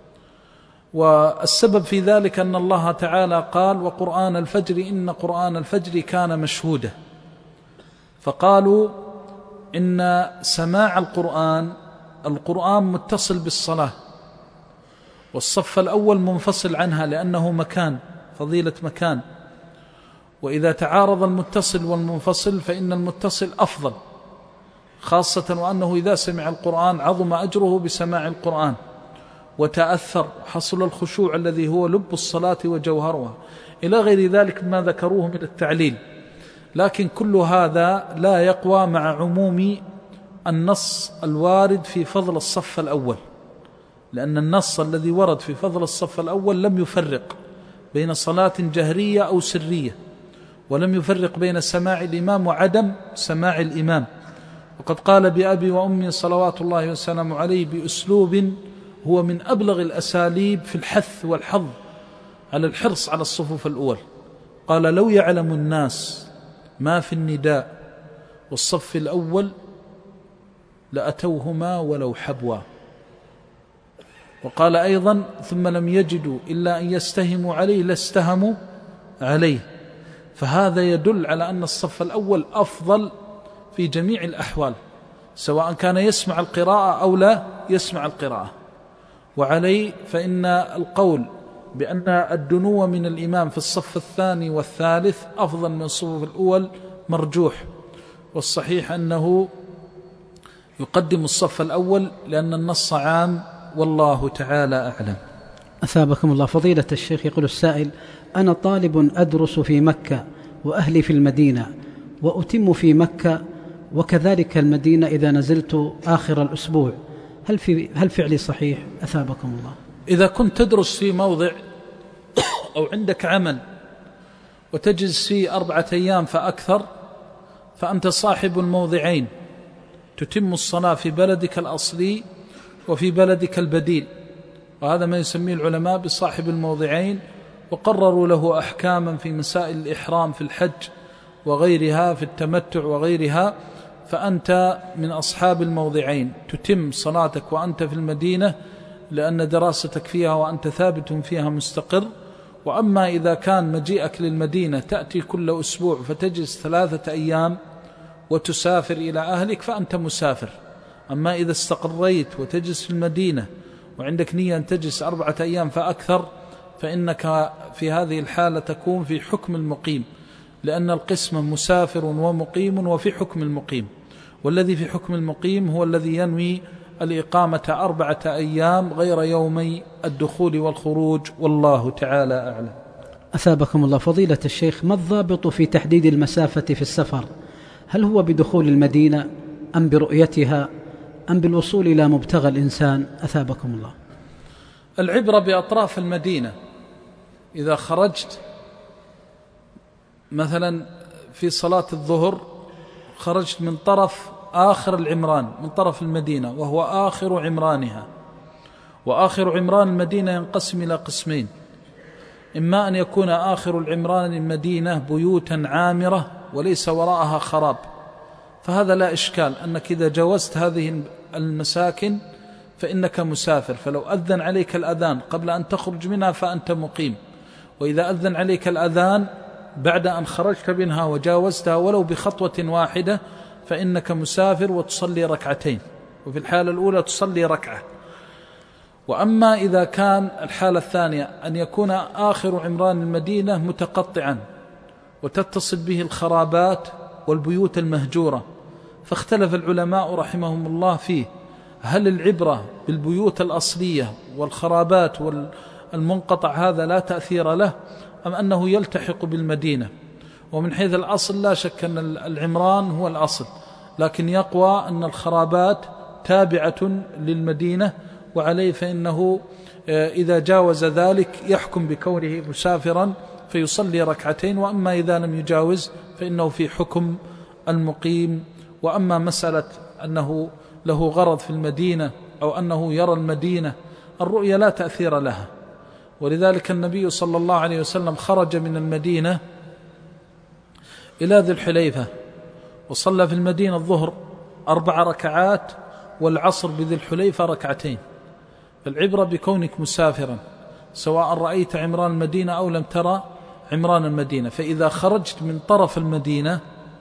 والسبب في ذلك أن الله تعالى قال: وقرآن الفجر إن قرآن الفجر كان مشهودا، فقالوا إن سماع القرآن القرآن متصل بالصلاة، والصف الأول منفصل عنها لأنه مكان، فضيلة مكان، وإذا تعارض المتصل والمنفصل فإن المتصل أفضل، خاصة وأنه إذا سمع القرآن عظم أجره بسماع القرآن وتأثر، حصل الخشوع الذي هو لب الصلاة وجوهرها، إلى غير ذلك ما ذكروه من التعليل. لكن كل هذا لا يقوى مع عموم النص الوارد في فضل الصف الأول، لأن النص الذي ورد في فضل الصف الأول لم يفرق بين صلاة جهرية أو سرية، ولم يفرق بين سماع الإمام وعدم سماع الإمام، وقد قال بأبي وأمي صلوات الله وسلامه عليه بأسلوب هو من أبلغ الأساليب في الحث والحظ على الحرص على الصفوف الأول، قال: لو يعلم الناس ما في النداء والصف الأول لأتوهما ولو حبوا. وقال أيضا: ثم لم يجدوا إلا أن يستهموا عليه لاستهموا عليه. فهذا يدل على أن الصف الأول أفضل في جميع الأحوال، سواء كان يسمع القراءة أو لا يسمع القراءة. وعليه فإن القول بأن الدنو من الإمام في الصف الثاني والثالث أفضل من الصفوف الأول مرجوح، والصحيح أنه يقدم الصف الأول لأن النص عام، والله تعالى أعلم. أثابكم الله. فضيلة الشيخ، يقول السائل: أنا طالب أدرس في مكة وأهلي في المدينة، وأتم في مكة وكذلك المدينة إذا نزلت آخر الأسبوع، هل, في هل فعلي صحيح؟ أثابكم الله. إذا كنت تدرس في موضع أو عندك عمل وتجلس فيه أربعة أيام فأكثر، فأنت صاحب الموضعين، تتم الصلاة في بلدك الأصلي وفي بلدك البديل، وهذا ما يسميه العلماء بصاحب الموضعين، وقرروا له أحكاما في مسائل الإحرام في الحج وغيرها، في التمتع وغيرها، فأنت من أصحاب الموضعين، تتم صلاتك وأنت في المدينة لأن دراستك فيها وأنت ثابت فيها مستقر. وأما إذا كان مجيئك للمدينة تأتي كل أسبوع فتجلس ثلاثة أيام وتسافر إلى أهلك فأنت مسافر. أما إذا استقريت وتجلس في المدينة وعندك نية أن تجلس أربعة أيام فأكثر، فإنك في هذه الحالة تكون في حكم المقيم، لأن القسم مسافر ومقيم وفي حكم المقيم. والذي في حكم المقيم هو الذي ينوي الإقامة أربعة أيام غير يومي الدخول والخروج، والله تعالى أعلم. أثابكم الله فضيلة الشيخ، ما الضابط في تحديد المسافة في السفر؟ هل هو بدخول المدينة أم برؤيتها أم بالوصول إلى مبتغى الإنسان؟ أثابكم الله. العبرة بأطراف المدينة. إذا خرجت مثلا في صلاة الظهر خرجت من طرف آخر العمران، من طرف المدينة وهو آخر عمرانها، وآخر عمران المدينة ينقسم إلى قسمين: إما أن يكون آخر العمران المدينة بيوتا عامرة وليس وراءها خراب، فهذا لا إشكال أنك إذا جاوزت هذه المساكن فإنك مسافر، فلو أذن عليك الأذان قبل أن تخرج منها فأنت مقيم، وإذا أذن عليك الأذان بعد أن خرجت منها وجاوزتها ولو بخطوة واحدة فإنك مسافر وتصلي ركعتين، وفي الحالة الأولى تصلي ركعة. وأما إذا كان الحالة الثانية أن يكون آخر عمران المدينة متقطعا وتتصل به الخرابات والبيوت المهجورة، فاختلف العلماء رحمهم الله فيه: هل العبرة بالبيوت الأصلية والخرابات والمنقطع هذا لا تأثير له، أم أنه يلتحق بالمدينة؟ ومن حيث الأصل لا شك أن العمران هو الأصل، لكن يقوى أن الخرابات تابعة للمدينة، وعليه فإنه إذا جاوز ذلك يحكم بكونه مسافرا فيصلي ركعتين، وأما إذا لم يجاوز فإنه في حكم المقيم. وأما مسألة أنه له غرض في المدينة أو أنه يرى المدينة، الرؤية لا تأثير لها، ولذلك النبي صلى الله عليه وسلم خرج من المدينة إلى ذي الحليفة وصلى في المدينة الظهر أربع ركعات والعصر بذي الحليفة ركعتين. فالعبرة بكونك مسافرا سواء رأيت عمران المدينة أو لم ترى عمران المدينة. فإذا خرجت من طرف المدينة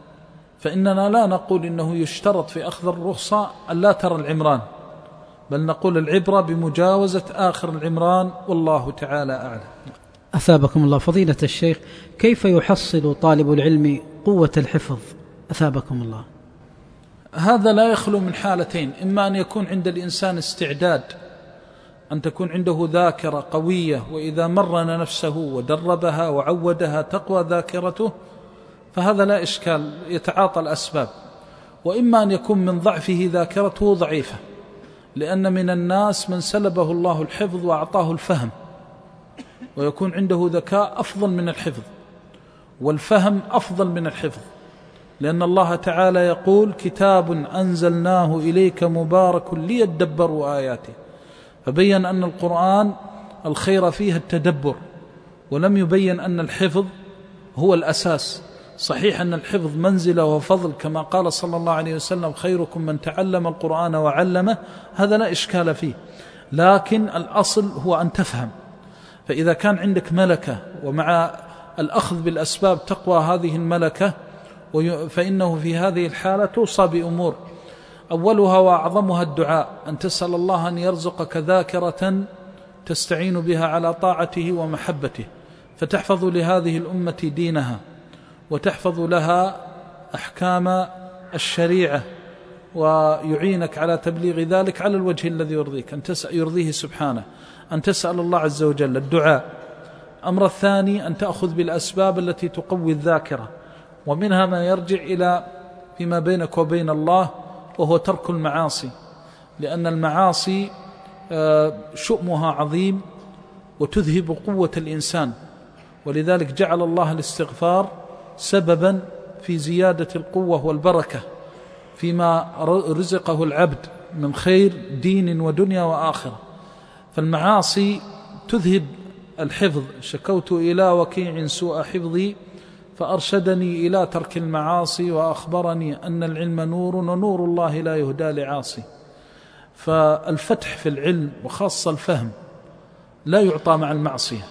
فإننا لا نقول إنه يشترط في أخذ الرخصة أن لا ترى العمران، بل نقول العبرة بمجاوزة آخر العمران، والله تعالى أعلم. أثابكم الله فضيلة الشيخ، كيف يحصل طالب العلم قوة الحفظ؟ أثابكم الله. هذا لا يخلو من حالتين: إما أن يكون عند الإنسان استعداد، أن تكون عنده ذاكرة قوية، وإذا مرن نفسه ودربها وعودها تقوى ذاكرته فهذا لا إشكال، يتعاطى الأسباب. وإما أن يكون من ضعفه ذاكرته ضعيفة، لأن من الناس من سلبه الله الحفظ وأعطاه الفهم، ويكون عنده ذكاء أفضل من الحفظ، والفهم أفضل من الحفظ، لأن الله تعالى يقول: كتاب أنزلناه إليك مبارك ليدبروا آياته. فبين أن القرآن الخير فيه التدبر، ولم يبين أن الحفظ هو الأساس. صحيح أن الحفظ منزلة وفضل، كما قال صلى الله عليه وسلم: خيركم من تعلم القرآن وعلمه، هذا لا إشكال فيه، لكن الأصل هو أن تفهم. فإذا كان عندك ملكة ومع الأخذ بالأسباب تقوى هذه الملكة، فإنه في هذه الحالة توصى بأمور، أولها وأعظمها الدعاء، أن تسأل الله أن يرزقك ذاكرة تستعين بها على طاعته ومحبته، فتحفظ لهذه الأمة دينها، وتحفظ لها أحكام الشريعة، ويعينك على تبليغ ذلك على الوجه الذي يرضيك، أن تسأل يرضيه سبحانه، أن تسأل الله عز وجل الدعاء. أمر الثاني أن تأخذ بالأسباب التي تقوي الذاكرة، ومنها ما يرجع إلى فيما بينك وبين الله، وهو ترك المعاصي، لأن المعاصي شؤمها عظيم وتذهب قوة الإنسان، ولذلك جعل الله الاستغفار سببا في زيادة القوة والبركة فيما رزقه العبد من خير دين ودنيا وآخرة. فالمعاصي تذهب الحفظ. شكوت إلى وكيع سوء حفظي فأرشدني إلى ترك المعاصي، وأخبرني أن العلم نور ونور الله لا يهدى لعاصي. فالفتح في العلم وخاصة الفهم لا يعطى مع المعصية،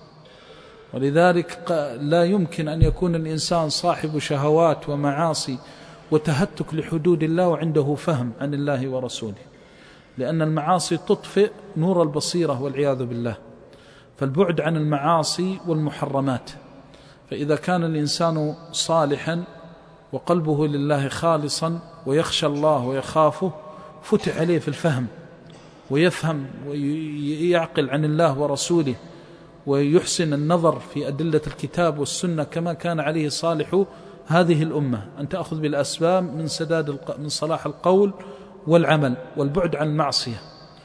ولذلك لا يمكن أن يكون الإنسان صاحب شهوات ومعاصي وتهتك لحدود الله وعنده فهم عن الله ورسوله، لأن المعاصي تطفئ نور البصيرة والعياذ بالله. فالبعد عن المعاصي والمحرمات، فإذا كان الإنسان صالحا وقلبه لله خالصا ويخشى الله ويخافه، فتح عليه في الفهم ويفهم ويعقل عن الله ورسوله، ويحسن النظر في أدلة الكتاب والسنة كما كان عليه صالح هذه الأمة، أن تأخذ بالأسباب من سداد من صلاح القول والعمل والبعد عن المعصية.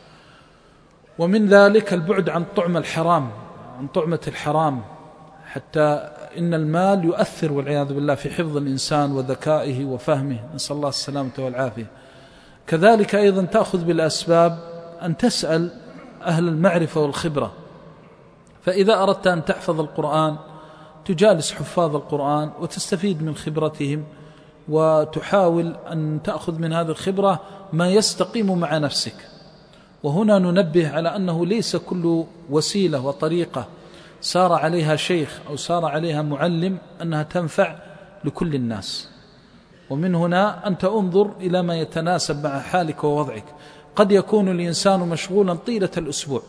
ومن ذلك البعد عن طعم الحرام، عن طعمة الحرام، حتى إن المال يؤثر والعياذ بالله في حفظ الإنسان وذكائه وفهمه، نسأل الله السلامة والعافية. كذلك أيضا تأخذ بالأسباب أن تسأل أهل المعرفة والخبرة، فإذا أردت أن تحفظ القرآن تجالس حفاظ القرآن وتستفيد من خبرتهم، وتحاول أن تأخذ من هذه الخبرة ما يستقيم مع نفسك. وهنا ننبه على أنه ليس كل وسيلة وطريقة سار عليها شيخ أو سار عليها معلم أنها تنفع لكل الناس. ومن هنا أنت انظر إلى ما يتناسب مع حالك ووضعك. قد يكون الإنسان مشغولا طيلة الأسبوع،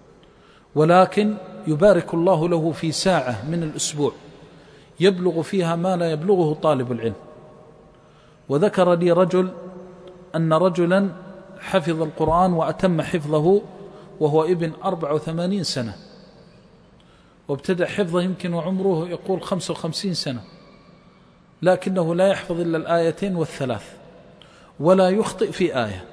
ولكن يبارك الله له في ساعة من الأسبوع يبلغ فيها ما لا يبلغه طالب العلم. وذكر لي رجل أن رجلا حفظ القرآن وأتم حفظه وهو ابن أربع وثمانين سنة، وابتدأ حفظه يمكن وعمره يقول خمس وخمسين سنة، لكنه لا يحفظ إلا الآيتين والثلاث ولا يخطئ في آية.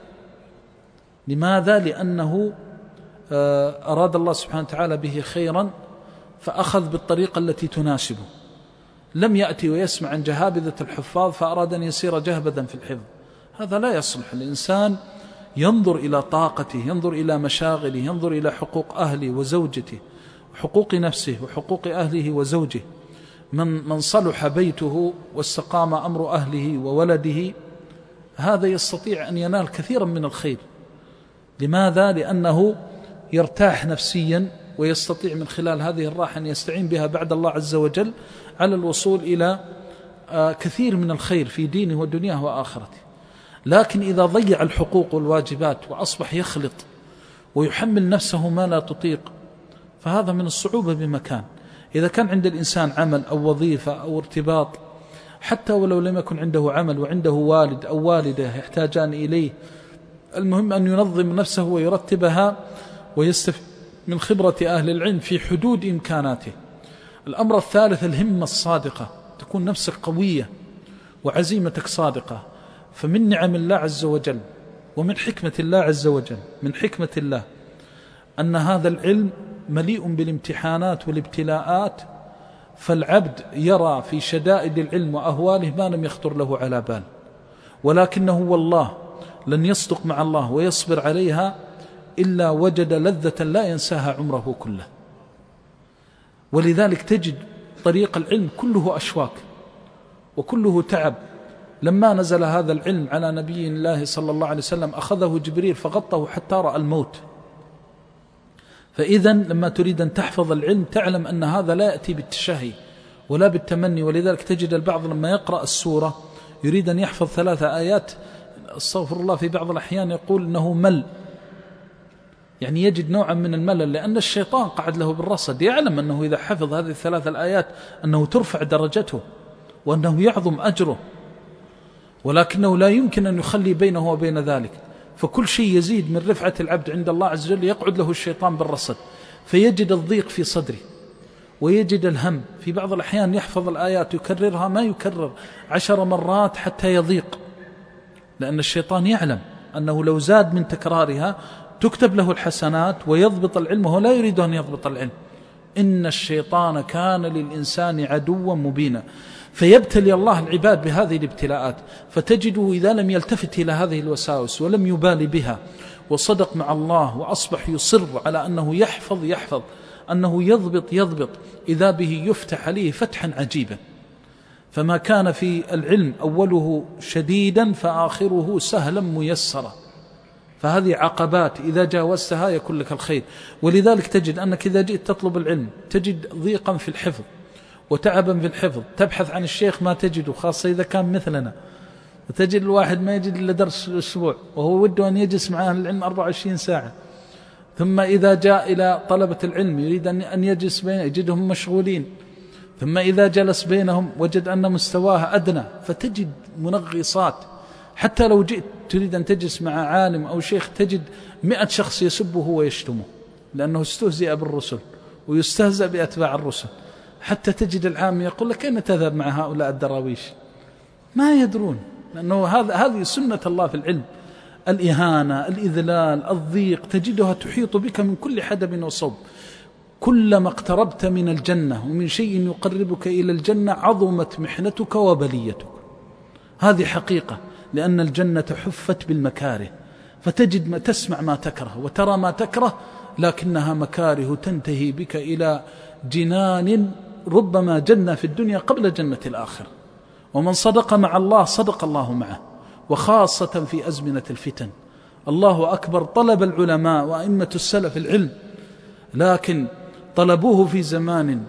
لماذا؟ لأنه أراد الله سبحانه وتعالى به خيرا فأخذ بالطريقة التي تناسبه. لم يأتي ويسمع عن جهابذة الحفاظ فأراد أن يصير جهبذا في الحفظ، هذا لا يصلح. الإنسان ينظر إلى طاقته، ينظر إلى مشاغله، ينظر إلى حقوق أهله وزوجته وحقوق نفسه وحقوق أهله وزوجه. من, من صلح بيته واستقام أمر أهله وولده، هذا يستطيع أن ينال كثيرا من الخير. لماذا؟ لأنه يرتاح نفسيا، ويستطيع من خلال هذه الراحة أن يستعين بها بعد الله عز وجل على الوصول إلى كثير من الخير في دينه ودنياه وآخرته. لكن إذا ضيع الحقوق والواجبات وأصبح يخلط ويحمل نفسه ما لا تطيق، فهذا من الصعوبة بمكان. إذا كان عند الإنسان عمل أو وظيفة أو ارتباط، حتى ولو لم يكن عنده عمل وعنده والد أو والدة يحتاجان إليه، المهم أن ينظم نفسه ويرتبها ويستفيد من خبرة أهل العلم في حدود إمكاناته. الأمر الثالث الهمة الصادقة، تكون نفسك قوية وعزيمتك صادقة. فمن نعم الله عز وجل ومن حكمة الله عز وجل من حكمة الله أن هذا العلم مليء بالامتحانات والابتلاءات، فالعبد يرى في شدائد العلم وأهواله ما لم يخطر له على بال، ولكنه والله لن يصدق مع الله ويصبر عليها إلا وجد لذة لا ينساها عمره كله. ولذلك تجد طريق العلم كله أشواك وكله تعب. لما نزل هذا العلم على نبي الله صلى الله عليه وسلم أخذه جبريل فغطه حتى رأى الموت. فإذا لما تريد أن تحفظ العلم تعلم أن هذا لا يأتي بالتشهي ولا بالتمني. ولذلك تجد البعض لما يقرأ السورة يريد أن يحفظ ثلاثة آيات، استغفر الله، في بعض الأحيان يقول أنه مل، يعني يجد نوعا من الملل، لأن الشيطان قعد له بالرصد، يعلم أنه إذا حفظ هذه الثلاث الآيات أنه ترفع درجته وأنه يعظم أجره، ولكنه لا يمكن أن يخلي بينه وبين ذلك. فكل شيء يزيد من رفعة العبد عند الله عز وجل يقعد له الشيطان بالرصد، فيجد الضيق في صدره ويجد الهم. في بعض الأحيان يحفظ الآيات يكررها ما يكرر عشر مرات حتى يضيق، لأن الشيطان يعلم أنه لو زاد من تكرارها تكتب له الحسنات ويضبط العلم، وهو لا يريد أن يضبط العلم. إن الشيطان كان للإنسان عدوا مبينا. فيبتلي الله العباد بهذه الابتلاءات، فتجده إذا لم يلتفت إلى هذه الوساوس ولم يبالي بها وصدق مع الله وأصبح يصر على أنه يحفظ يحفظ أنه يضبط يضبط، إذا به يفتح عليه فتحا عجيبا. فما كان في العلم أوله شديدا فآخره سهلا ميسرا. فهذه عقبات إذا جاوزتها يكون لك الخير. ولذلك تجد أنك إذا جئت تطلب العلم تجد ضيقا في الحفظ وتعبا في الحفظ، تبحث عن الشيخ ما تجده، خاصة إذا كان مثلنا، وتجد الواحد ما يجد إلا درس الأسبوع وهو وده أن يجلس معه العلم أربعة وعشرين ساعة. ثم إذا جاء إلى طلبة العلم يريد أن يجلس بين، يجدهم مشغولين، ثم إذا جلس بينهم وجد أن مستواه أدنى، فتجد منغصات. حتى لو جئت تريد أن تجلس مع عالم أو شيخ تجد مئة شخص يسبه ويشتمه، لأنه استهزئ بالرسل ويستهزأ بأتباع الرسل. حتى تجد العام يقول لك أين تذهب مع هؤلاء الدراويش؟ ما يدرون، لأنه هذا هذه سنة الله في العلم، الإهانة، الإذلال، الضيق، تجدها تحيط بك من كل حدب وصوب. كلما اقتربت من الجنة ومن شيء يقربك إلى الجنة عظمت محنتك وبليتك. هذه حقيقة، لأن الجنة حفت بالمكاره، فتجد ما تسمع ما تكره وترى ما تكره، لكنها مكاره تنتهي بك إلى جنان ربما جنة في الدنيا قبل جنة الآخرة. ومن صدق مع الله صدق الله معه، وخاصة في أزمنة الفتن. الله أكبر، طلب العلماء وأئمة السلف العلم، لكن طلبوه في زمان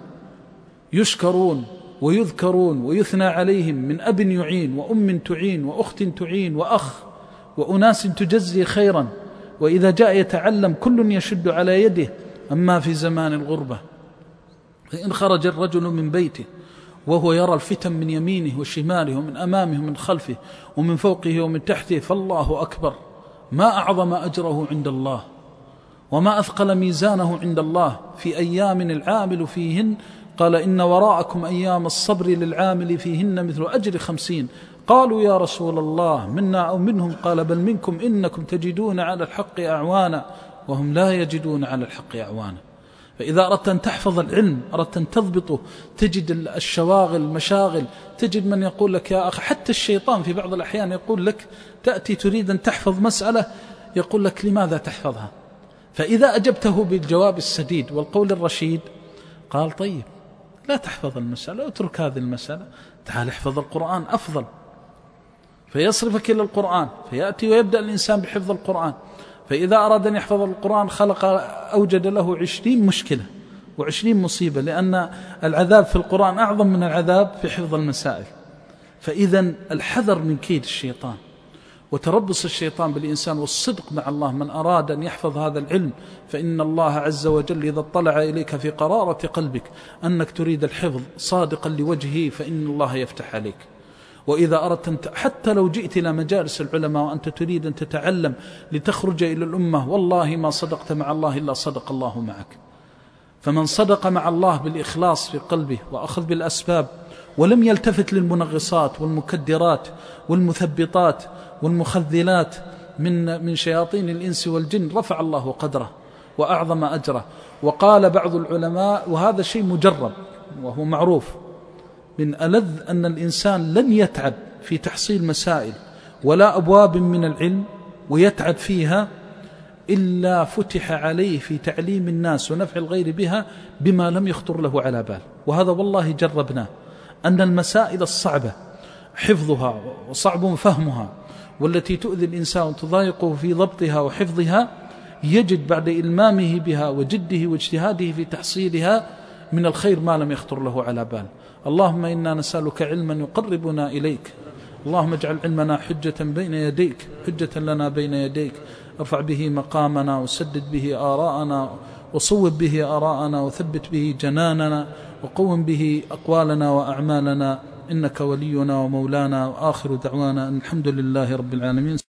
يشكرون ويذكرون ويثنى عليهم من أب يعين وأم تعين وأخت تعين وأخ وأناس تجزي خيرا، وإذا جاء يتعلم كل يشد على يده. أما في زمان الغربة فإن خرج الرجل من بيته وهو يرى الفتن من يمينه وشماله ومن أمامه ومن خلفه ومن فوقه ومن تحته، فالله أكبر، ما أعظم أجره عند الله وما أثقل ميزانه عند الله في أيام العامل فيهن. قال إن وراءكم أيام الصبر للعامل فيهن مثل أجر خمسين. قالوا يا رسول الله منا أو منهم؟ قال بل منكم، إنكم تجدون على الحق أعوانا وهم لا يجدون على الحق أعوانا. فإذا أردت أن تحفظ العلم، أردت أن تضبطه، تجد الشواغل المشاغل، تجد من يقول لك يا أخي، حتى الشيطان في بعض الأحيان يقول لك، تأتي تريد أن تحفظ مسألة يقول لك لماذا تحفظها؟ فإذا أجبته بالجواب السديد والقول الرشيد قال طيب لا تحفظ المسألة، اترك هذه المسألة، تعال احفظ القرآن أفضل، فيصرفك إلى القرآن، فيأتي ويبدأ الإنسان بحفظ القرآن. فإذا أراد أن يحفظ القرآن خلق أوجد له عشرين مشكلة وعشرين مصيبة، لأن العذاب في القرآن أعظم من العذاب في حفظ المسائل. فإذا الحذر من كيد الشيطان وتربص الشيطان بالإنسان، والصدق مع الله. من أراد أن يحفظ هذا العلم فإن الله عز وجل إذا اطلع إليك في قرارة قلبك أنك تريد الحفظ صادقا لوجهه فإن الله يفتح عليك. وإذا أردت حتى لو جئت إلى مجالس العلماء وأنت تريد أن تتعلم لتخرج إلى الأمة، والله ما صدقت مع الله إلا صدق الله معك. فمن صدق مع الله بالإخلاص في قلبه وأخذ بالأسباب ولم يلتفت للمنغصات والمكدرات والمثبطات والمخذلات من من شياطين الإنس والجن، رفع الله قدره وأعظم أجره. وقال بعض العلماء، وهذا شيء مجرب وهو معروف، من ألذ أن الإنسان لن يتعب في تحصيل مسائل ولا أبواب من العلم ويتعب فيها إلا فتح عليه في تعليم الناس ونفع الغير بها بما لم يخطر له على بال. وهذا والله جربناه، أن المسائل الصعبة حفظها وصعب فهمها والتي تؤذي الإنسان وتضايقه في ضبطها وحفظها، يجد بعد إلمامه بها وجده واجتهاده في تحصيلها من الخير ما لم يخطر له على بال. اللهم إنا نسألك علما يقربنا إليك، اللهم اجعل علمنا حجة بين يديك، حجة لنا بين يديك، ارفع به مقامنا وسدد به آراءنا وصوب به آراءنا وثبت به جناننا وقوم به أقوالنا وأعمالنا، إنك ولينا ومولانا. وآخر دعوانا الحمد لله رب العالمين.